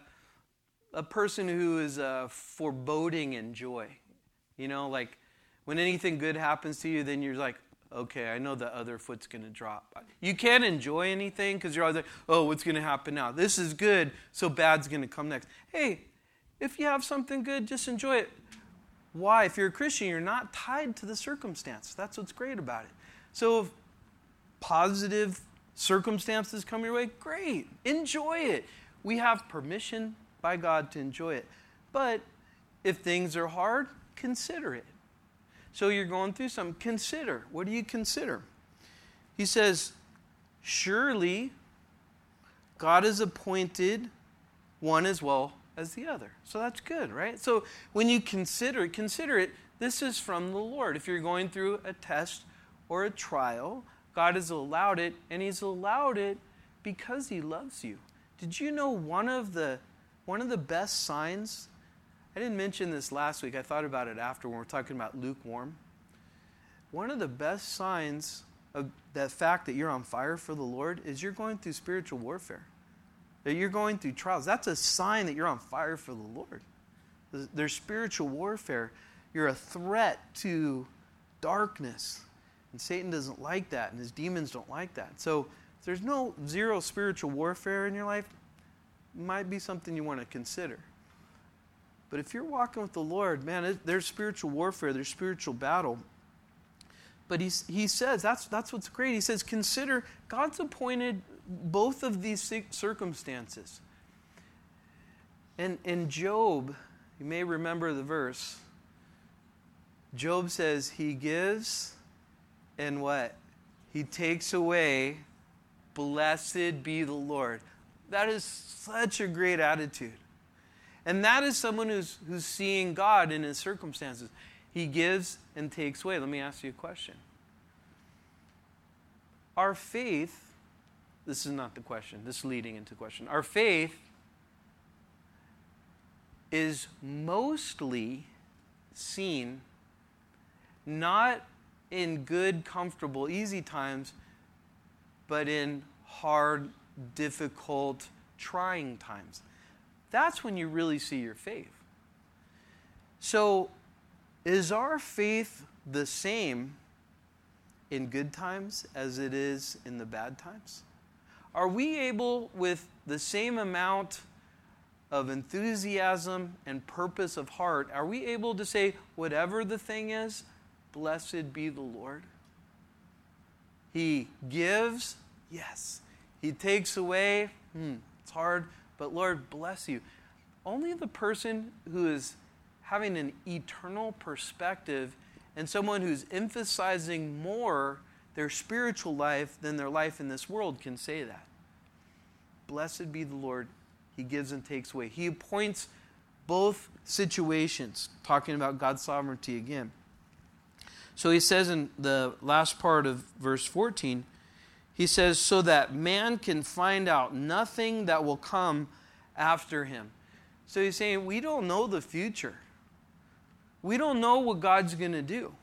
a person who is uh, foreboding in joy. You know, like when anything good happens to you, then you're like, okay, I know the other foot's going to drop. You can't enjoy anything because you're always like, oh, what's going to happen now? This is good, so bad's going to come next. Hey, if you have something good, just enjoy it. Why? If you're a Christian, you're not tied to the circumstance. That's what's great about it. So if positive circumstances come your way, great. Enjoy it. We have permission by God to enjoy it. But if things are hard, consider it. So you're going through something, consider. What do you consider? He says, surely God has appointed one as well as the other. So that's good, right? So when you consider it, consider it, this is from the Lord. If you're going through a test or a trial, God has allowed it, and he's allowed it because he loves you. Did you know one of the one of the best signs? I didn't mention this last week. I thought about it after when we we're talking about lukewarm. One of the best signs of the fact that you're on fire for the Lord is you're going through spiritual warfare. That you're going through trials. That's a sign that you're on fire for the Lord. There's spiritual warfare. You're a threat to darkness. And Satan doesn't like that, and his demons don't like that. So if there's no zero spiritual warfare in your life, it might be something you want to consider. But if you're walking with the Lord, man, it, there's spiritual warfare, there's spiritual battle. But he, he says, that's, that's what's great. He says, consider, God's appointed both of these circumstances. And in Job, you may remember the verse. Job says, he gives and what? He takes away. Blessed be the Lord. That is such a great attitude. And that is someone who's, who's seeing God in his circumstances. He gives and takes away. Let me ask you a question. Our faith, this is not the question, this is leading into the question. Our faith is mostly seen not in good, comfortable, easy times, but in hard difficult, trying times. That's when you really see your faith. So, is our faith the same in good times as it is in the bad times? Are we able, with the same amount of enthusiasm and purpose of heart, are we able to say, whatever the thing is, blessed be the Lord? He gives, yes. He takes away, hmm, it's hard, but Lord, bless you. Only the person who is having an eternal perspective and someone who's emphasizing more their spiritual life than their life in this world can say that. Blessed be the Lord. He gives and takes away. He appoints both situations, talking about God's sovereignty again. So he says in the last part of verse fourteen, he says, so that man can find out nothing that will come after him. So he's saying, we don't know the future. We don't know what God's going to do.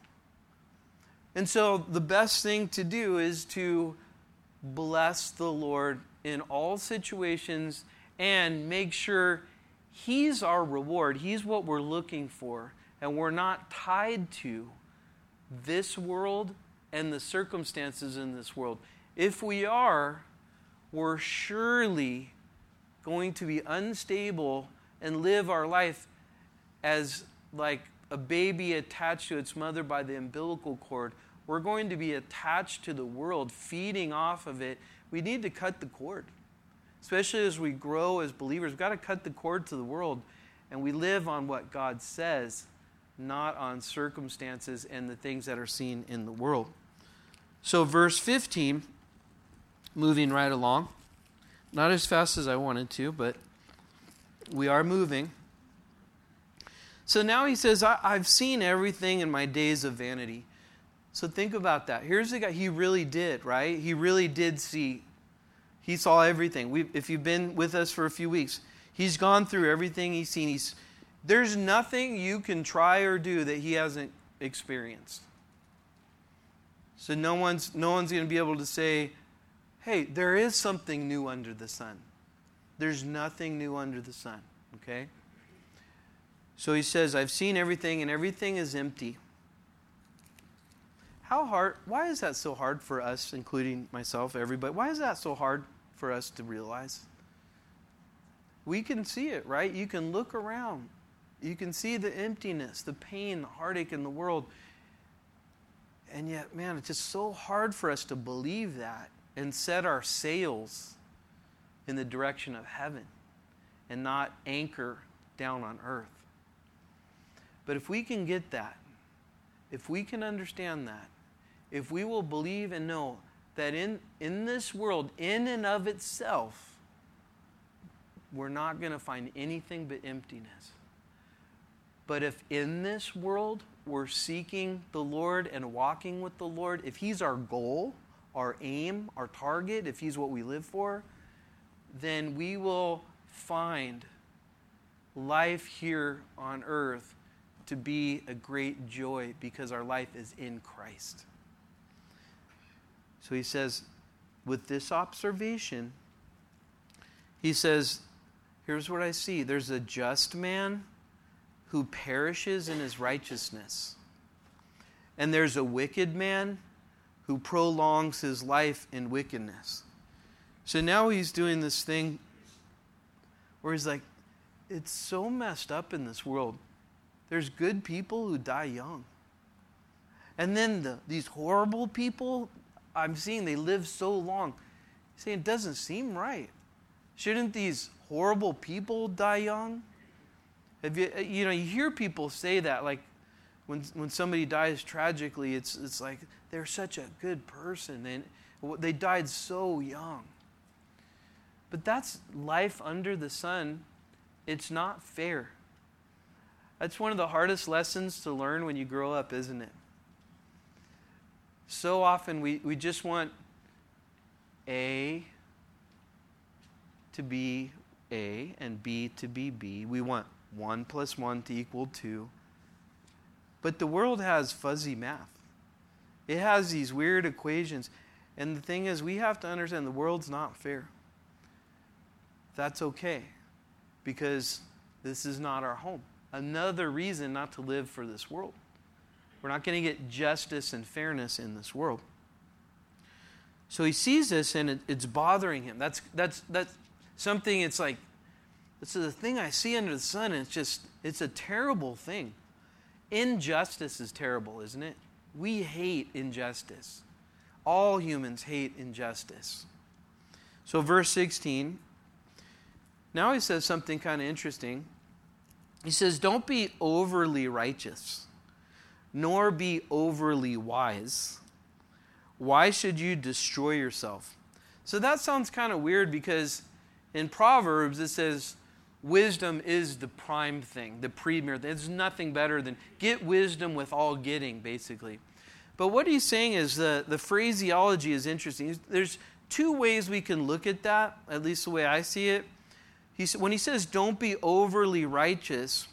And so the best thing to do is to bless the Lord in all situations and make sure He's our reward. He's what we're looking for. And we're not tied to this world and the circumstances in this world. If we are, we're surely going to be unstable and live our life as like a baby attached to its mother by the umbilical cord. We're going to be attached to the world, feeding off of it. We need to cut the cord. Especially as we grow as believers, we've got to cut the cord to the world. And we live on what God says, not on circumstances and the things that are seen in the world. So verse fifteen, moving right along. Not as fast as I wanted to, but we are moving. So now he says, I, I've seen everything in my days of vanity. So think about that. Here's the guy, he really did, right? He really did see. He saw everything. We, if you've been with us for a few weeks, he's gone through everything he's seen. He's, there's nothing you can try or do that he hasn't experienced. So no one's, no one's going to be able to say, hey, there is something new under the sun. There's nothing new under the sun, okay? So he says, I've seen everything and everything is empty. How hard, why is that so hard for us, including myself, everybody? Why is that so hard for us to realize? We can see it, right? You can look around. You can see the emptiness, the pain, the heartache in the world. And yet, man, it's just so hard for us to believe that and set our sails in the direction of heaven and not anchor down on earth. But if we can get that, if we can understand that, if we will believe and know that in, in this world, in and of itself, we're not going to find anything but emptiness. But if in this world we're seeking the Lord and walking with the Lord, if He's our goal, our aim, our target, if He's what we live for, then we will find life here on earth to be a great joy because our life is in Christ. So he says, with this observation, he says, here's what I see. There's a just man who perishes in his righteousness. And there's a wicked man who prolongs his life in wickedness. So now he's doing this thing where he's like, it's so messed up in this world. There's good people who die young. And then the, these horrible people, I'm seeing they live so long. He's saying it doesn't seem right. Shouldn't these horrible people die young? Have you, you know, you hear people say that, like when when somebody dies tragically, it's it's like they're such a good person and they died so young. But that's life under the sun. It's not fair. That's one of the hardest lessons to learn when you grow up, isn't it? So often we, we just want A to be A and B to be B. We want one plus one to equal two. But the world has fuzzy math. It has these weird equations. And the thing is, we have to understand the world's not fair. that's okay, because this is not our home. Another reason not to live for this world. We're not going to get justice and fairness in this world. So he sees this and it, it's bothering him. That's that's that's something. It's like, this is a thing I see under the sun, and it's just, it's a terrible thing. Injustice is terrible, isn't it? We hate injustice. All humans hate injustice. So verse sixteen, now he says something kind of interesting. He says, don't be overly righteous, nor be overly wise. Why should you destroy yourself? So that sounds kind of weird, because in Proverbs it says wisdom is the prime thing, the premier. There's nothing better than get wisdom with all getting, basically. But what he's saying is the, the phraseology is interesting. There's two ways we can look at that, at least the way I see it. He's, when he says don't be overly righteous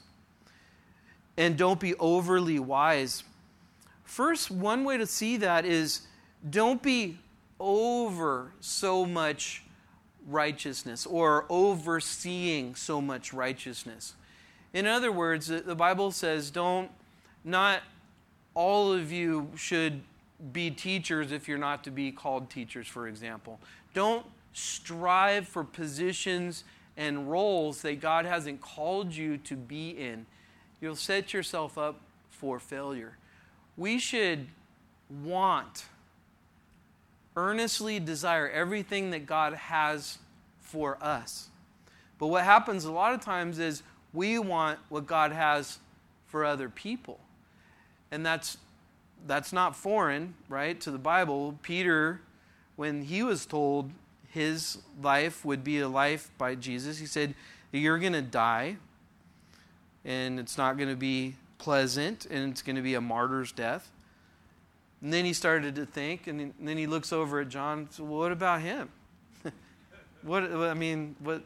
and don't be overly wise, first, one way to see that is don't be over so much righteousness or overseeing so much righteousness. In other words, the Bible says don't, not all of you should be teachers if you're not to be called teachers, for example. Don't strive for positions and roles that God hasn't called you to be in. You'll set yourself up for failure. We should want, earnestly desire everything that God has for us. But what happens a lot of times is we want what God has for other people. And that's that's not foreign, right, to the Bible. Peter, when he was told his life would be a life by Jesus, he said, you're going to die, and it's not going to be pleasant, and it's going to be a martyr's death. And then he started to think, and then he looks over at John and says, well, what about him? what, I mean, what?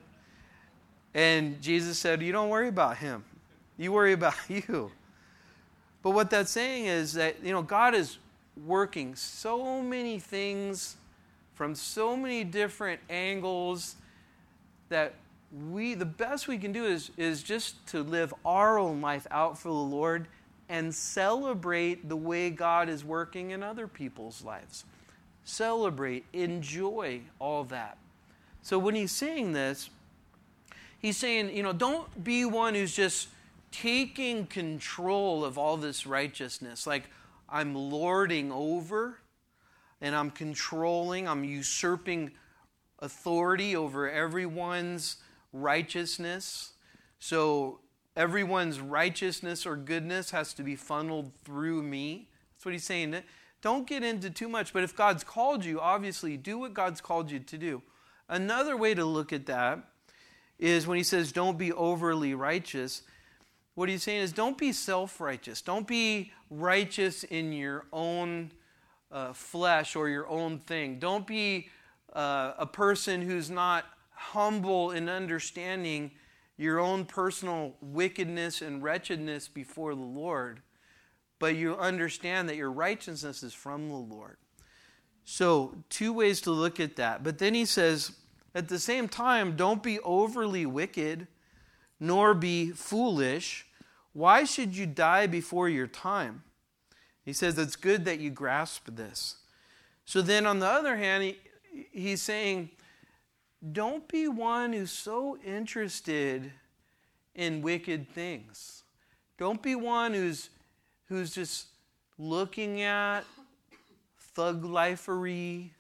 And Jesus said, you don't worry about him. You worry about you. But what that's saying is that, you know, God is working so many things from so many different angles that we, the best we can do is, is just to live our own life out for the Lord and celebrate the way God is working in other people's lives. Celebrate, enjoy all that. So when he's saying this, he's saying, you know, don't be one who's just taking control of all this righteousness. Like, I'm lording over and I'm controlling, I'm usurping authority over everyone's righteousness. So everyone's righteousness or goodness has to be funneled through me. That's what he's saying. Don't get into too much, but if God's called you, obviously do what God's called you to do. Another way to look at that is when he says don't be overly righteous, what he's saying is don't be self-righteous. Don't be righteous in your own uh, flesh or your own thing. Don't be uh, a person who's not humble in understanding your own personal wickedness and wretchedness before the Lord, but you understand that your righteousness is from the Lord. So, two ways to look at that. But then he says, at the same time, don't be overly wicked, nor be foolish. Why should you die before your time? He says it's good that you grasp this. So then on the other hand, he, he's saying, don't be one who's so interested in wicked things. Don't be one who's who's just looking at thug lifery,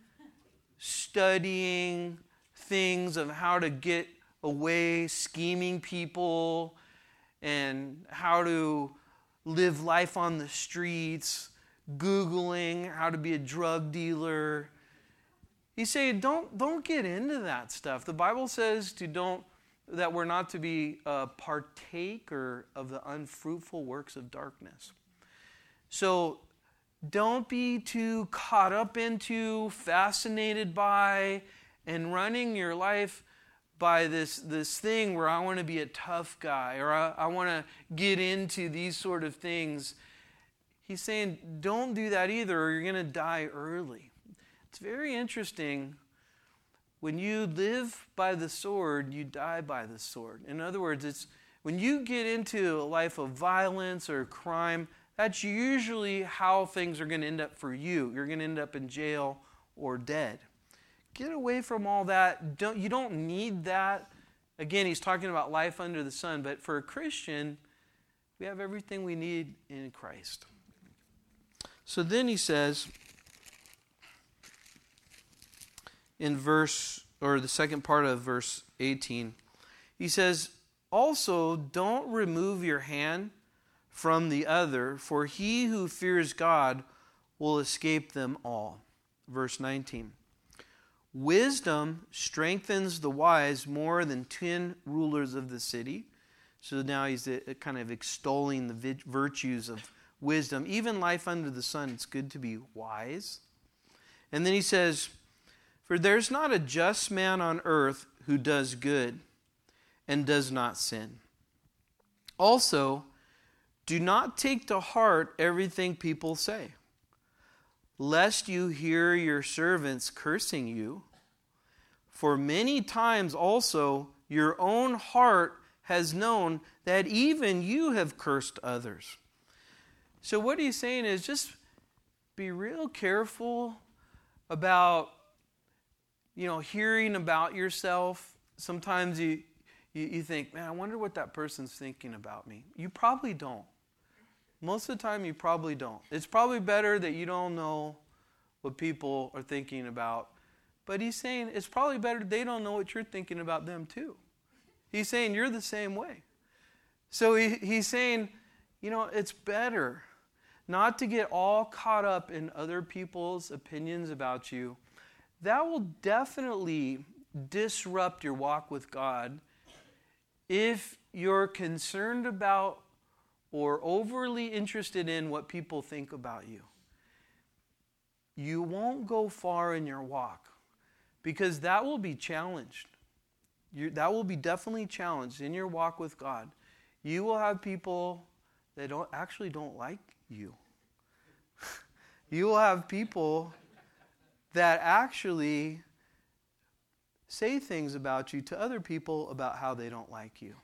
studying things of how to get away, scheming people, and how to live life on the streets, Googling how to be a drug dealer. He's saying, don't, don't get into that stuff. The Bible says to don't that we're not to be a partaker of the unfruitful works of darkness. So don't be too caught up into, fascinated by, and running your life by this, this thing where I want to be a tough guy or I, I want to get into these sort of things. He's saying, don't do that either or you're going to die early. It's very interesting. when you live by the sword, you die by the sword. In other words, it's when you get into a life of violence or crime, that's usually how things are going to end up for you. You're going to end up in jail or dead. Get away from all that. Don't, you don't need that. Again, he's talking about life under the sun, but for a Christian, we have everything we need in Christ. So then he says, in verse, or the second part of verse eighteen, he says, also don't remove your hand from the other, for he who fears God will escape them all. Verse nineteen, wisdom strengthens the wise more than ten rulers of the city. So now he's kind of extolling the virtues of wisdom. Even life under the sun, it's good to be wise. And then he says, for there's not a just man on earth who does good and does not sin. Also, do not take to heart everything people say, lest you hear your servants cursing you. For many times also your own heart has known that even you have cursed others. So what he's saying is just be real careful about, you know, hearing about yourself. Sometimes you, you, you think, man, I wonder what that person's thinking about me. You probably don't. Most of the time, you probably don't. It's probably better that you don't know what people are thinking about. But he's saying it's probably better they don't know what you're thinking about them too. He's saying you're the same way. So he, he's saying, you know, it's better not to get all caught up in other people's opinions about you. That will definitely disrupt your walk with God if you're concerned about or overly interested in what people think about you. You won't go far in your walk because that will be challenged. You, that will be definitely challenged in your walk with God. You will have people that don't actually don't like you. You will have people that actually say things about you to other people about how they don't like you.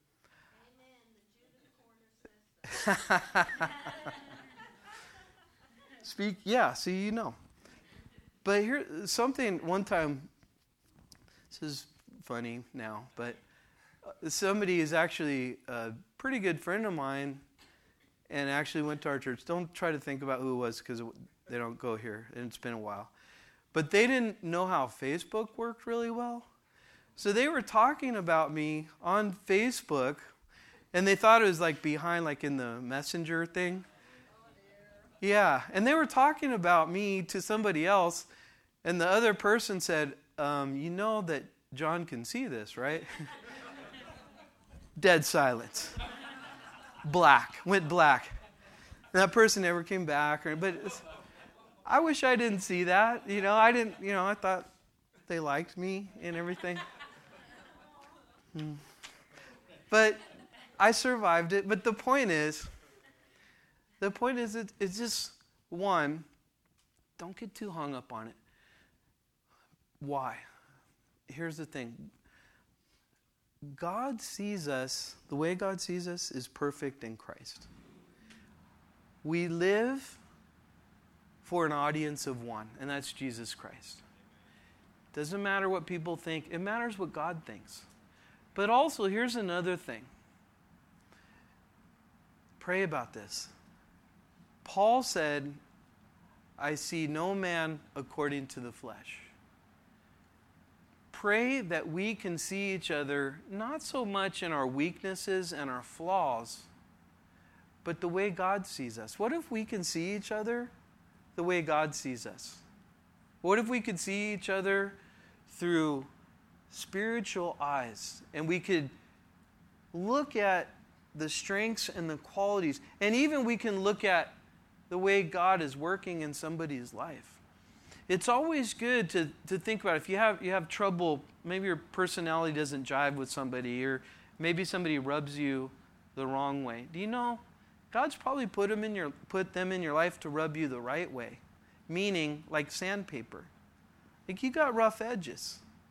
Speak, yeah, see, you know. But here, something, one time, this is funny now, but somebody is actually a pretty good friend of mine and actually went to our church. Don't try to think about who it was because they don't go here, and it's been a while. But they didn't know how Facebook worked really well. So they were talking about me on Facebook, and they thought it was like behind, like in the messenger thing. Yeah, and they were talking about me to somebody else, and the other person said, um, you know that John can see this, right? Dead silence. Black. Went black. And that person never came back. Or, but it's, I wish I didn't see that. You know, I didn't, you know, I thought they liked me and everything. Hmm. But I survived it. But the point is, the point is it, it's just, one, don't get too hung up on it. Why? Here's the thing. God sees us, the way God sees us is perfect in Christ. We live for an audience of one, and that's Jesus Christ. Doesn't matter what people think, it matters what God thinks. But also, here's another thing. Pray about this. Paul said, I see no man according to the flesh. Pray that we can see each other not so much in our weaknesses and our flaws, but the way God sees us. What if we can see each other the way God sees us? What if we could see each other through spiritual eyes and we could look at the strengths and the qualities, and even we can look at the way God is working in somebody's life? It's always good to, to think about if you have you have trouble, maybe your personality doesn't jive with somebody, or maybe somebody rubs you the wrong way. Do you know God's probably put them in your put them in your life to rub you the right way, meaning like sandpaper. Like you got rough edges.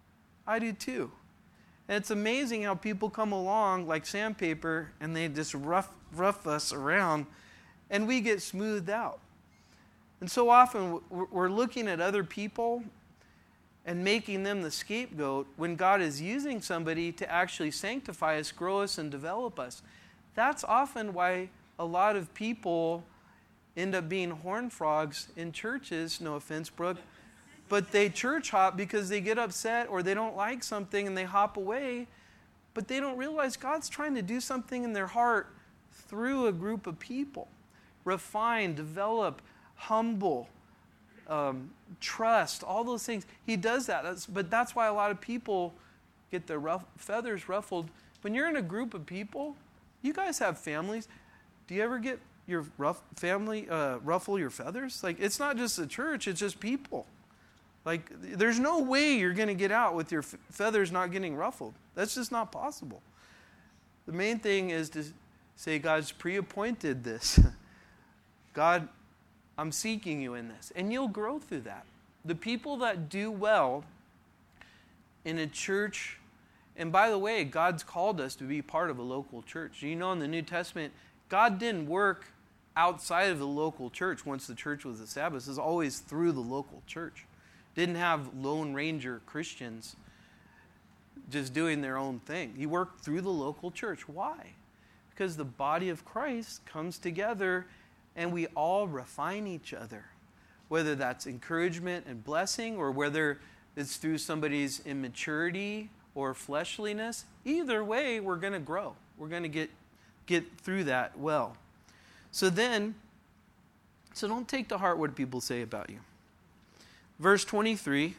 I do too. And it's amazing how people come along like sandpaper and they just rough, rough us around and we get smoothed out. And so often we're looking at other people and making them the scapegoat when God is using somebody to actually sanctify us, grow us, and develop us. That's often why a lot of people end up being horn frogs in churches, no offense, Brooke, but they church hop because they get upset or they don't like something and they hop away, but they don't realize God's trying to do something in their heart through a group of people. Refine, develop, humble, um, trust, all those things. He does that. That's, but that's why a lot of people get their ruff, feathers ruffled. When you're in a group of people, you guys have families. Do you ever get your rough family uh, ruffle your feathers? Like, it's not just the church, it's just people. Like, there's no way you're going to get out with your f- feathers not getting ruffled. That's just not possible. The main thing is to say, God's pre-appointed this. God, I'm seeking you in this. And you'll grow through that. The people that do well in a church, and by the way, God's called us to be part of a local church. You know, in the New Testament, God didn't work outside of the local church once the church was established. It was always through the local church. Didn't have Lone Ranger Christians just doing their own thing. He worked through the local church. Why? Because the body of Christ comes together and we all refine each other. Whether that's encouragement and blessing or whether it's through somebody's immaturity or fleshliness, either way, we're going to grow. We're going to get, get through that well. So then, so don't take to heart what people say about you. Verse twenty-three,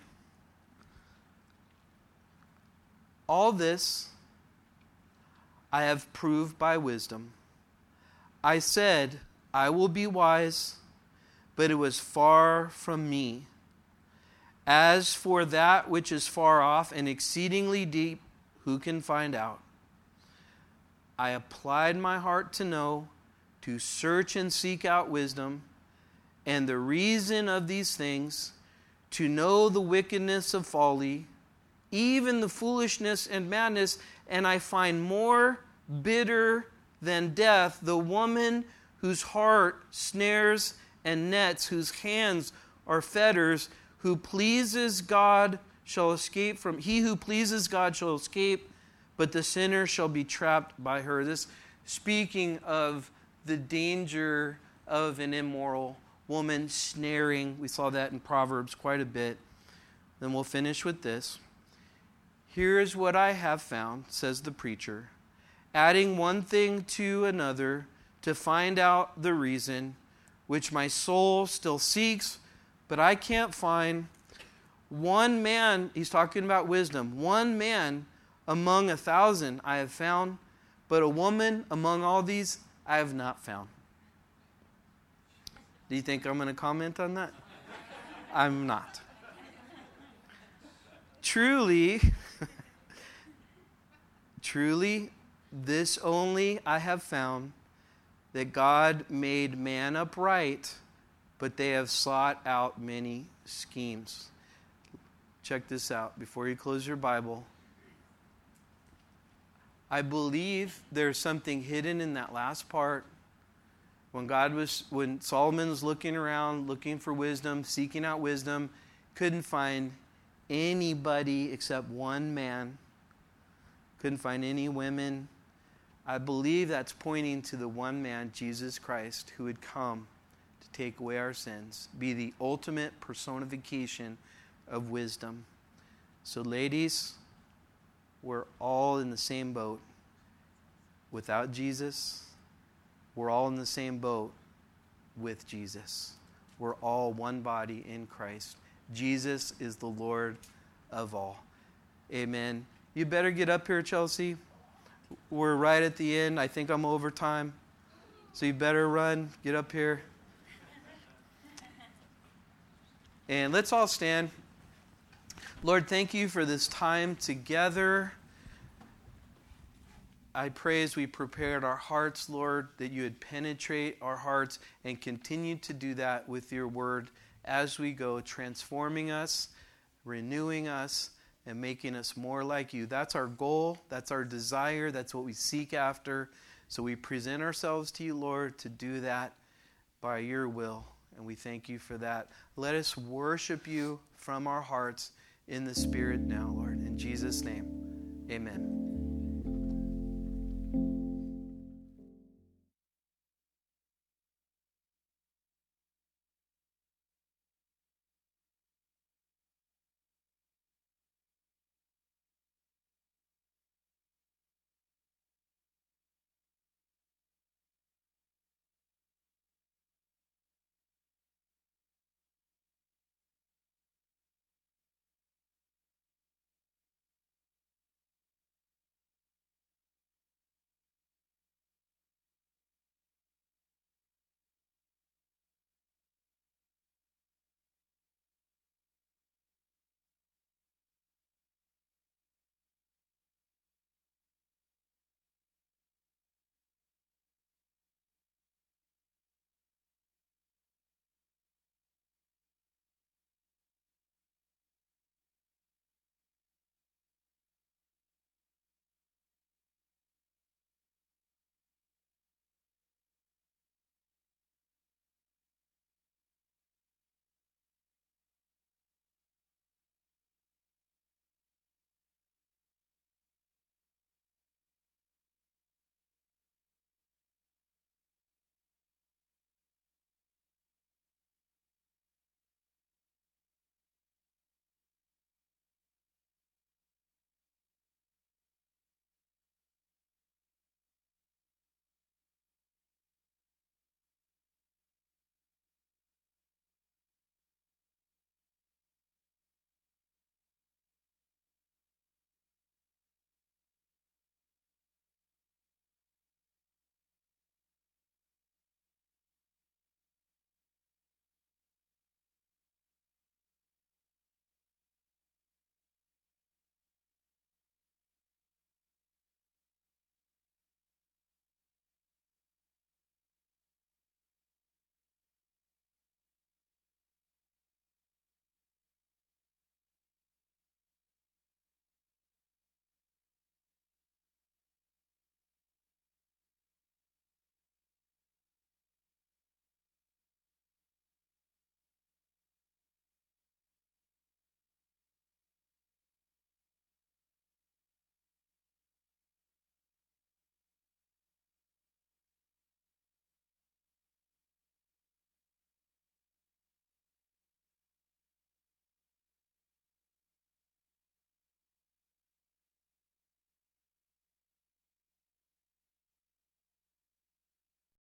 all this I have proved by wisdom. I said, I will be wise, but it was far from me. As for that which is far off and exceedingly deep, who can find out? I applied my heart to know, to search and seek out wisdom, and the reason of these things, to know the wickedness of folly, even the foolishness and madness, and I find more bitter than death the woman whose heart snares and nets, whose hands are fetters, who pleases God shall escape from, he who pleases God shall escape, but the sinner shall be trapped by her. This speaking of the danger of an immoral woman snaring. We saw that in Proverbs quite a bit. Then we'll finish with this. Here is what I have found, says the preacher, adding one thing to another to find out the reason, which my soul still seeks, but I can't find. One man, he's talking about wisdom, one man among a thousand I have found, but a woman among all these I have not found. Do you think I'm going to comment on that? I'm not. Truly, truly, this only I have found, that God made man upright, but they have sought out many schemes. Check this out before you close your Bible. I believe there's something hidden in that last part. When God was, when Solomon was looking around, looking for wisdom, seeking out wisdom, couldn't find anybody except one man. Couldn't find any women. I believe that's pointing to the one man, Jesus Christ, who would come to take away our sins, be the ultimate personification of wisdom. So ladies, we're all in the same boat. Without Jesus, we're all in the same boat with Jesus. We're all one body in Christ. Jesus is the Lord of all. Amen. You better get up here, Chelsea. We're right at the end. I think I'm over time. So you better run. Get up here. And let's all stand. Lord, thank you for this time together. I pray as we prepared our hearts, Lord, that you would penetrate our hearts and continue to do that with your word as we go, transforming us, renewing us, and making us more like you. That's our goal. That's our desire. That's what we seek after. So we present ourselves to you, Lord, to do that by your will. And we thank you for that. Let us worship you from our hearts in the Spirit now, Lord. In Jesus' name, amen.